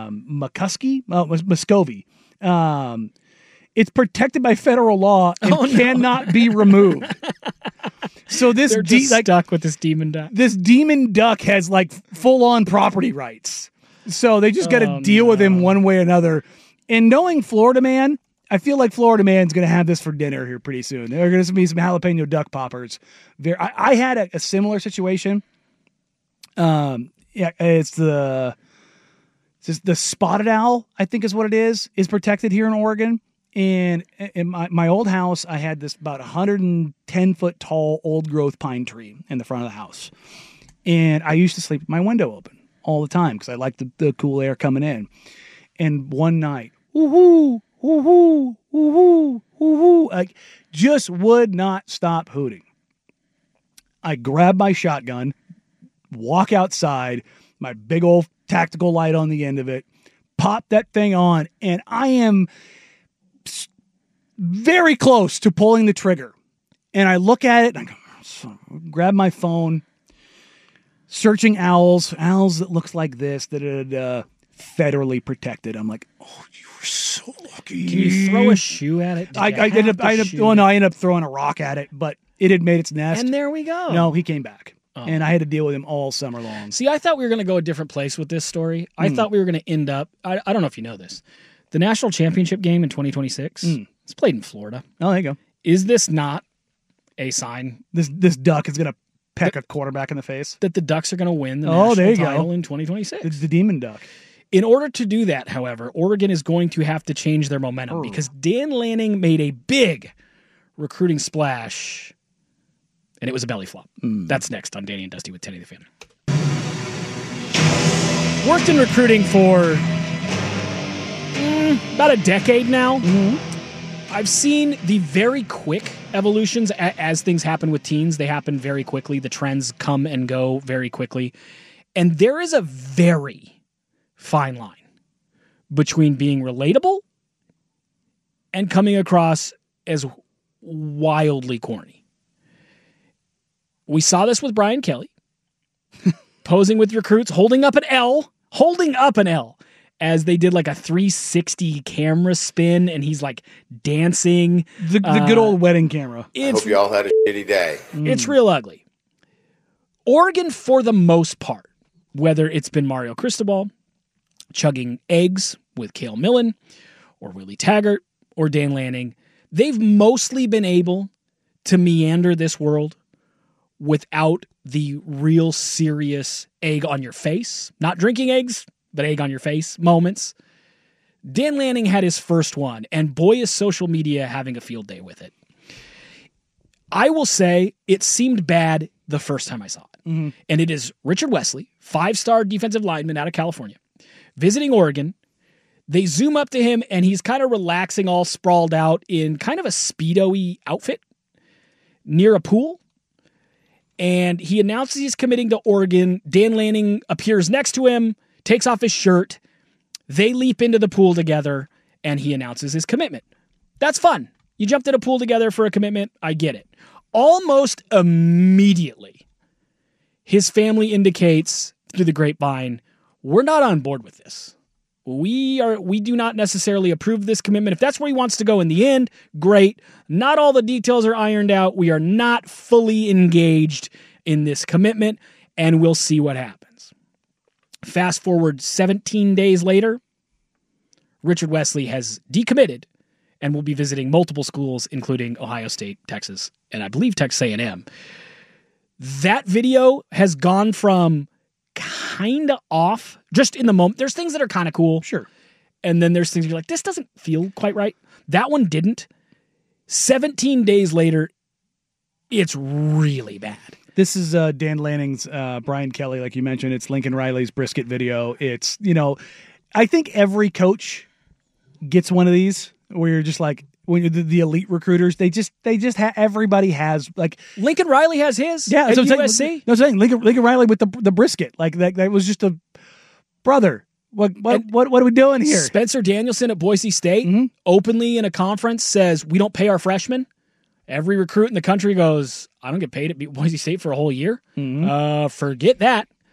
Muscovy. It's protected by federal law and cannot be removed. So this They're just stuck with this demon duck. This demon duck has like full on property rights. So they just got to deal with him one way or another. And knowing Florida Man, I feel like Florida Man's going to have this for dinner here pretty soon. There are going to be some jalapeno duck poppers. I had a similar situation. It's the spotted owl, I think is what it is protected here in Oregon. And in my old house, I had this about 110-foot tall old growth pine tree in the front of the house. And I used to sleep with my window open all the time because I liked the cool air coming in. And one night, woo-hoo, woo-hoo, woo-hoo, woo-hoo, like just would not stop hooting. I grab my shotgun, walk outside, my big old tactical light on the end of it, pop that thing on, and I am very close to pulling the trigger. And I look at it and I go, grab my phone, searching owls that looks like this, that are federally protected. I'm like, oh, you were so lucky. Can you throw a shoe at it? I ended up throwing a rock at it, but it had made its nest. And there we go. No, he came back. And I had to deal with him all summer long. See, I thought we were going to go a different place with this story. I thought we were going to end up, I don't know if you know this, the national championship game in 2026, it's played in Florida. Oh, there you go. Is this not a sign? This duck is going to peck a quarterback in the face? That the Ducks are going to win the national title in 2026. It's the demon duck. In order to do that, however, Oregon is going to have to change their momentum because Dan Lanning made a big recruiting splash, and it was a belly flop. That's next on Danny and Dusty with Teddy the Fan. Worked in recruiting for about a decade now. I've seen the very quick evolutions as things happen with teens. They happen very quickly. The trends come and go very quickly. And there is a very fine line between being relatable and coming across as wildly corny. We saw this with Brian Kelly, posing with recruits, holding up an L, as they did like a 360 camera spin, and he's like dancing. The good old wedding camera. I hope you all had a shitty day. It's real ugly. Oregon, for the most part, whether it's been Mario Cristobal chugging eggs with Cale Millen, or Willie Taggart, or Dan Lanning, they've mostly been able to meander this world without the real serious egg on your face. Not drinking eggs, but egg on your face moments. Dan Lanning had his first one, and boy is social media having a field day with it. I will say it seemed bad the first time I saw it. And it is Richard Wesley, 5-star defensive lineman out of California, visiting Oregon. They zoom up to him, and he's kind of relaxing, all sprawled out in kind of a Speedo-y outfit near a pool. And he announces he's committing to Oregon. Dan Lanning appears next to him, takes off his shirt. They leap into the pool together, and he announces his commitment. That's fun. You jumped in a pool together for a commitment. I get it. Almost immediately, his family indicates through the grapevine, we're not on board with this. We do not necessarily approve this commitment. If that's where he wants to go in the end, great. Not all the details are ironed out. We are not fully engaged in this commitment, and we'll see what happens. Fast forward 17 days later, Richard Wesley has decommitted and will be visiting multiple schools, including Ohio State, Texas, and I believe Texas A&M. That video has gone from kind of off, just in the moment. There's things that are kind of cool. Sure. And then there's things you're like, this doesn't feel quite right. That one didn't. 17 days later, it's really bad. This is Dan Lanning's Brian Kelly, like you mentioned. It's Lincoln Riley's brisket video. It's, I think every coach gets one of these where you're just like, when you're the elite recruiters, everybody has, like, Lincoln Riley has his. Yeah, at so USC. I'm saying Lincoln Riley with the brisket, like that was just a brother. What are we doing here? Spencer Danielson at Boise State openly in a conference says we don't pay our freshmen. Every recruit in the country goes, I don't get paid at Boise State for a whole year. Forget that.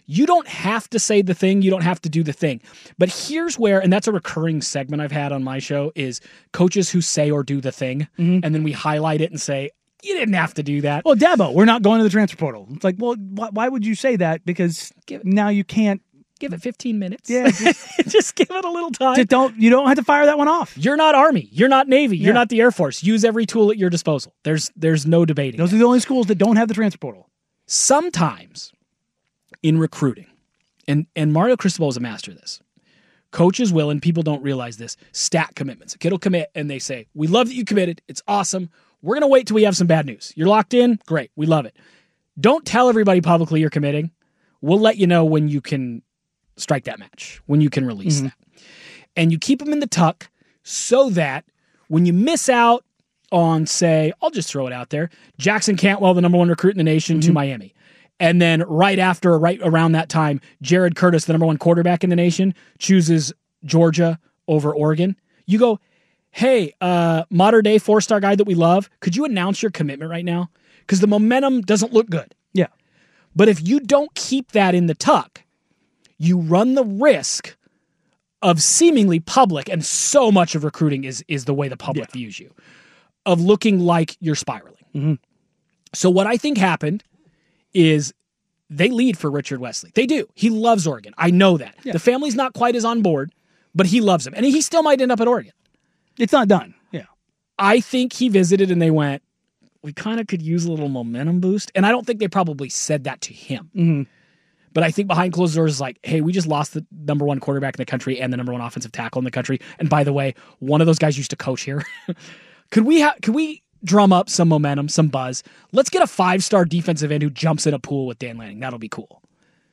You don't have to say the thing. You don't have to do the thing. But here's where, and that's a recurring segment I've had on my show, is coaches who say or do the thing, and then we highlight it and say, you didn't have to do that. Well, Dabo, we're not going to the transfer portal. It's like, well, why would you say that? Because now you can't. Give it 15 minutes. Yeah. Just give it a little time. You don't have to fire that one off. You're not Army. You're not Navy. You're not the Air Force. Use every tool at your disposal. There's no debating. Those are the only schools that don't have the transfer portal. Sometimes in recruiting, and Mario Cristobal is a master of this, coaches will, and people don't realize this, stack commitments. A kid will commit and they say, we love that you committed. It's awesome. We're going to wait till we have some bad news. You're locked in? Great. We love it. Don't tell everybody publicly you're committing. We'll let you know when you can strike that match, when you can release that. And you keep them in the tuck so that when you miss out on, say, I'll just throw it out there, Jackson Cantwell, the number 1 recruit in the nation, to Miami. And then right around that time, Jared Curtis, the number 1 quarterback in the nation, chooses Georgia over Oregon. You go, hey, modern day 4-star guy that we love, could you announce your commitment right now? Because the momentum doesn't look good. Yeah. But if you don't keep that in the tuck, you run the risk of seemingly public, and so much of recruiting is the way the public views you, of looking like you're spiraling. So what I think happened is they lead for Richard Wesley. They do. He loves Oregon. I know that. The family's not quite as on board, but he loves him. And he still might end up at Oregon. It's not done. Yeah. I think he visited and they went, we kind of could use a little momentum boost. And I don't think they probably said that to him. But I think behind closed doors is like, hey, we just lost the number 1 quarterback in the country and the number 1 offensive tackle in the country. And by the way, one of those guys used to coach here. Could we drum up some momentum, some buzz? Let's get a 5-star defensive end who jumps in a pool with Dan Lanning. That'll be cool.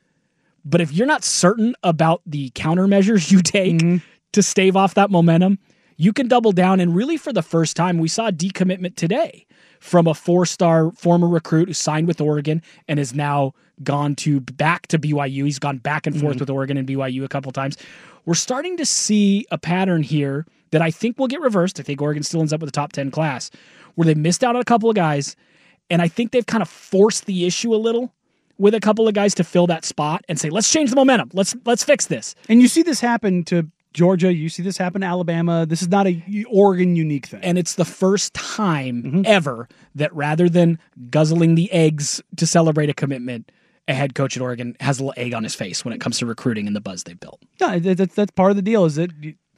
But if you're not certain about the countermeasures you take to stave off that momentum, you can double down. And really, for the first time, we saw a decommitment today from a 4-star former recruit who signed with Oregon and is now gone back to BYU. He's gone back and forth with Oregon and BYU a couple times. We're starting to see a pattern here that I think will get reversed. I think Oregon still ends up with a top 10 class where they missed out on a couple of guys. And I think they've kind of forced the issue a little with a couple of guys to fill that spot and say, let's change the momentum. Let's fix this. And you see this happen to Georgia. You see this happen to Alabama. This is not a Oregon unique thing. And it's the first time ever that rather than guzzling the eggs to celebrate a commitment, a head coach at Oregon has a little egg on his face when it comes to recruiting and the buzz they've built. Yeah, that's part of the deal is that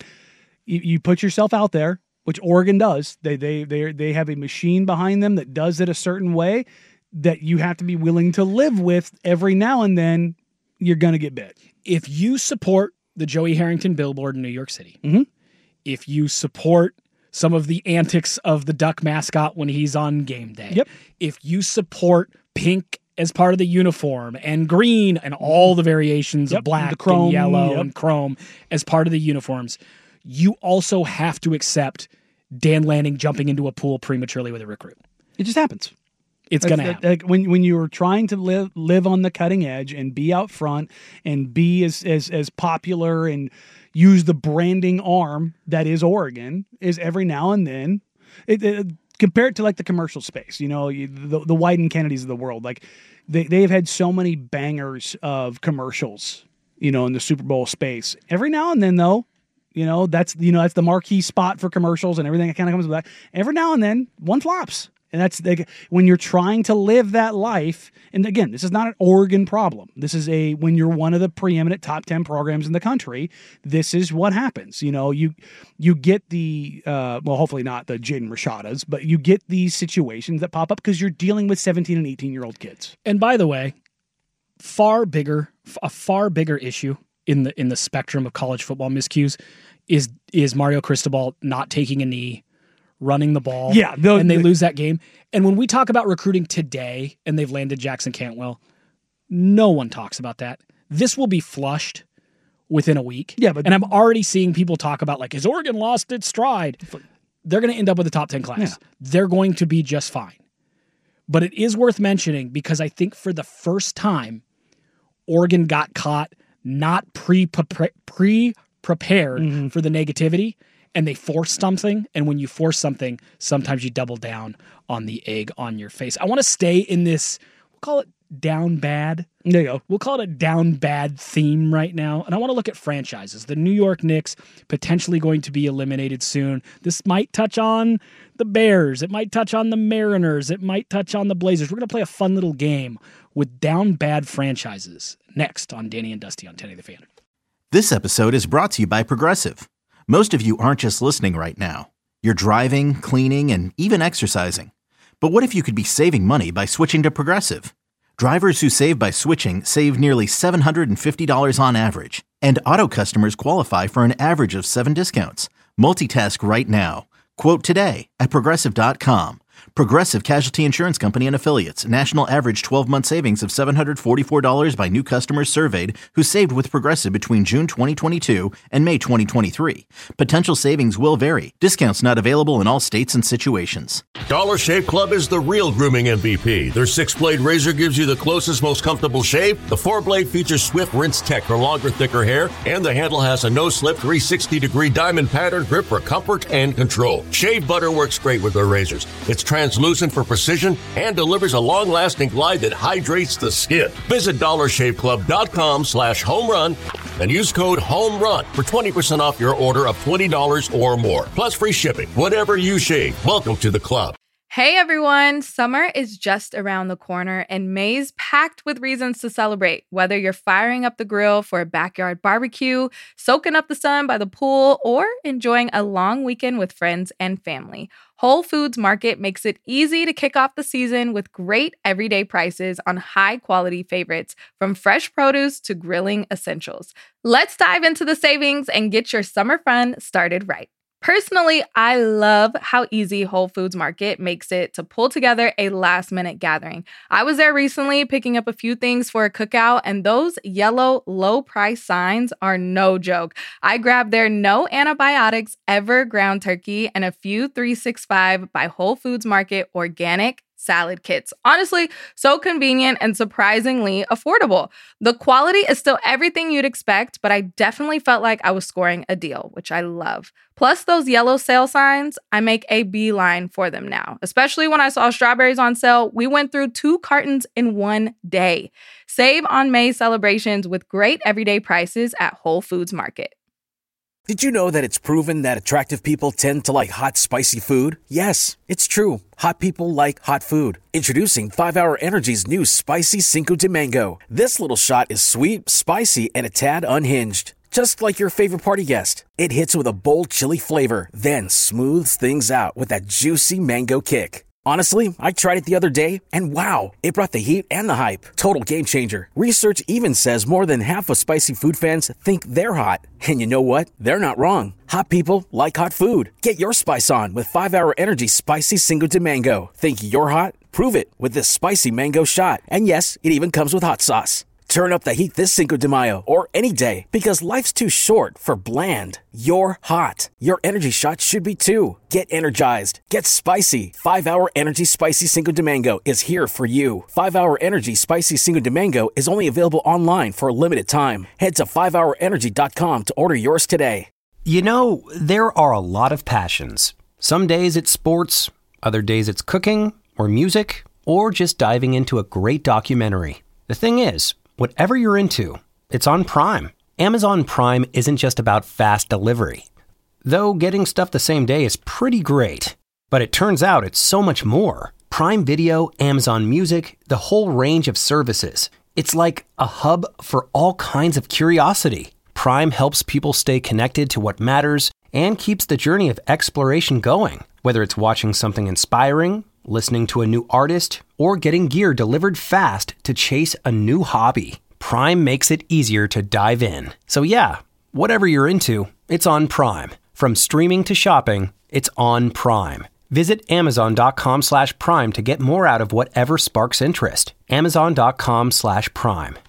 you put yourself out there, which Oregon does. They have a machine behind them that does it a certain way that you have to be willing to live with. Every now and then you're going to get bit. If you support the Joey Harrington billboard in New York City, if you support some of the antics of the Duck mascot when he's on game day, if you support pink as part of the uniform and green and all the variations of black chrome, and yellow and chrome as part of the uniforms, you also have to accept Dan Lanning jumping into a pool prematurely with a recruit. It just happens. It's going to happen. Like when you are trying to live on the cutting edge and be out front and be as popular and use the branding arm that is Oregon, is every now and then compared to like the commercial space, the Wyden Kennedys of the world, like they've had so many bangers of commercials, in the Super Bowl space. Every now and then though, that's the marquee spot for commercials and everything that kind of comes with that. Every now and then one flops. And that's when you're trying to live that life. And again, this is not an Oregon problem. This is when you're one of the preeminent top 10 programs in the country, this is what happens. You get the, hopefully not the Jaden Rashadas, but you get these situations that pop up because you're dealing with 17 and 18-year-old kids. And by the way, a far bigger issue in the spectrum of college football miscues is Mario Cristobal not taking a knee, running the ball, and they lose that game. And when we talk about recruiting today and they've landed Jackson Cantwell, no one talks about that. This will be flushed within a week. And I'm already seeing people talk about, like, has Oregon lost its stride? They're going to end up with a top 10 class. Yeah. They're going to be just fine. But it is worth mentioning because I think for the first time, Oregon got caught not pre-prepared for the negativity, and they forced something. And when you force something, sometimes you double down on the egg on your face. I want to stay in this, we'll call it down bad. There you go. We'll call it a down bad theme right now. And I want to look at franchises. The New York Knicks potentially going to be eliminated soon. This might touch on the Bears. It might touch on the Mariners. It might touch on the Blazers. We're going to play a fun little game with down bad franchises next on Danny and Dusty on 1080 The Fan. This episode is brought to you by Progressive. Most of you aren't just listening right now. You're driving, cleaning, and even exercising. But what if you could be saving money by switching to Progressive? Drivers who save by switching save nearly $750 on average. And auto customers qualify for an average of 7 discounts. Multitask right now. Quote today at Progressive.com. Progressive Casualty Insurance Company and Affiliates. National average 12-month savings of $744 by new customers surveyed who saved with Progressive between June 2022 and May 2023. Potential savings will vary. Discounts not available in all states and situations. Dollar Shave Club is the real grooming MVP. Their 6-blade razor gives you the closest, most comfortable shave. The 4-blade features swift rinse tech for longer, thicker hair. And the handle has a no-slip 360-degree diamond pattern grip for comfort and control. Shave butter works great with their razors. It's translucent for precision and delivers a long-lasting glide that hydrates the skin. Visit DollarShaveClub.com/homerun and use code HOMERUN for 20% off your order of $20 or more. Plus free shipping. Whatever you shave, welcome to the club. Hey everyone, summer is just around the corner and May's packed with reasons to celebrate. Whether you're firing up the grill for a backyard barbecue, soaking up the sun by the pool, or enjoying a long weekend with friends and family, Whole Foods Market makes it easy to kick off the season with great everyday prices on high-quality favorites, from fresh produce to grilling essentials. Let's dive into the savings and get your summer fun started right. Personally, I love how easy Whole Foods Market makes it to pull together a last-minute gathering. I was there recently picking up a few things for a cookout, and those yellow low-price signs are no joke. I grabbed their no antibiotics ever ground turkey and a few 365 by Whole Foods Market organic salad kits. Honestly, so convenient and surprisingly affordable. The quality is still everything you'd expect, but I definitely felt like I was scoring a deal, which I love. Plus those yellow sale signs, I make a beeline for them now. Especially when I saw strawberries on sale, we went through 2 cartons in one day. Save on May celebrations with great everyday prices at Whole Foods Market. Did you know that it's proven that attractive people tend to like hot, spicy food? Yes, it's true. Hot people like hot food. Introducing 5-Hour Energy's new Spicy Cinco de Mango. This little shot is sweet, spicy, and a tad unhinged. Just like your favorite party guest. It hits with a bold chili flavor, then smooths things out with that juicy mango kick. Honestly, I tried it the other day, and wow, it brought the heat and the hype. Total game changer. Research even says more than half of spicy food fans think they're hot. And you know what? They're not wrong. Hot people like hot food. Get your spice on with 5-Hour Energy Spicy Cinco de Mango. Think you're hot? Prove it with this spicy mango shot. And yes, it even comes with hot sauce. Turn up the heat this Cinco de Mayo or any day, because life's too short for bland. You're hot. Your energy shot should be too. Get energized. Get spicy. 5-Hour Energy Spicy Cinco de Mango is here for you. 5-Hour Energy Spicy Cinco de Mango is only available online for a limited time. Head to 5hourenergy.com to order yours today. You know, there are a lot of passions. Some days it's sports, other days it's cooking or music, or just diving into a great documentary. The thing is, whatever you're into, it's on Prime. Amazon Prime isn't just about fast delivery. Though getting stuff the same day is pretty great. But it turns out it's so much more. Prime Video, Amazon Music, the whole range of services. It's like a hub for all kinds of curiosity. Prime helps people stay connected to what matters and keeps the journey of exploration going. Whether it's watching something inspiring, listening to a new artist, or getting gear delivered fast to chase a new hobby, Prime makes it easier to dive in. So yeah, whatever you're into, it's on Prime. From streaming to shopping, it's on Prime. Visit Amazon.com/Prime to get more out of whatever sparks interest. Amazon.com/Prime.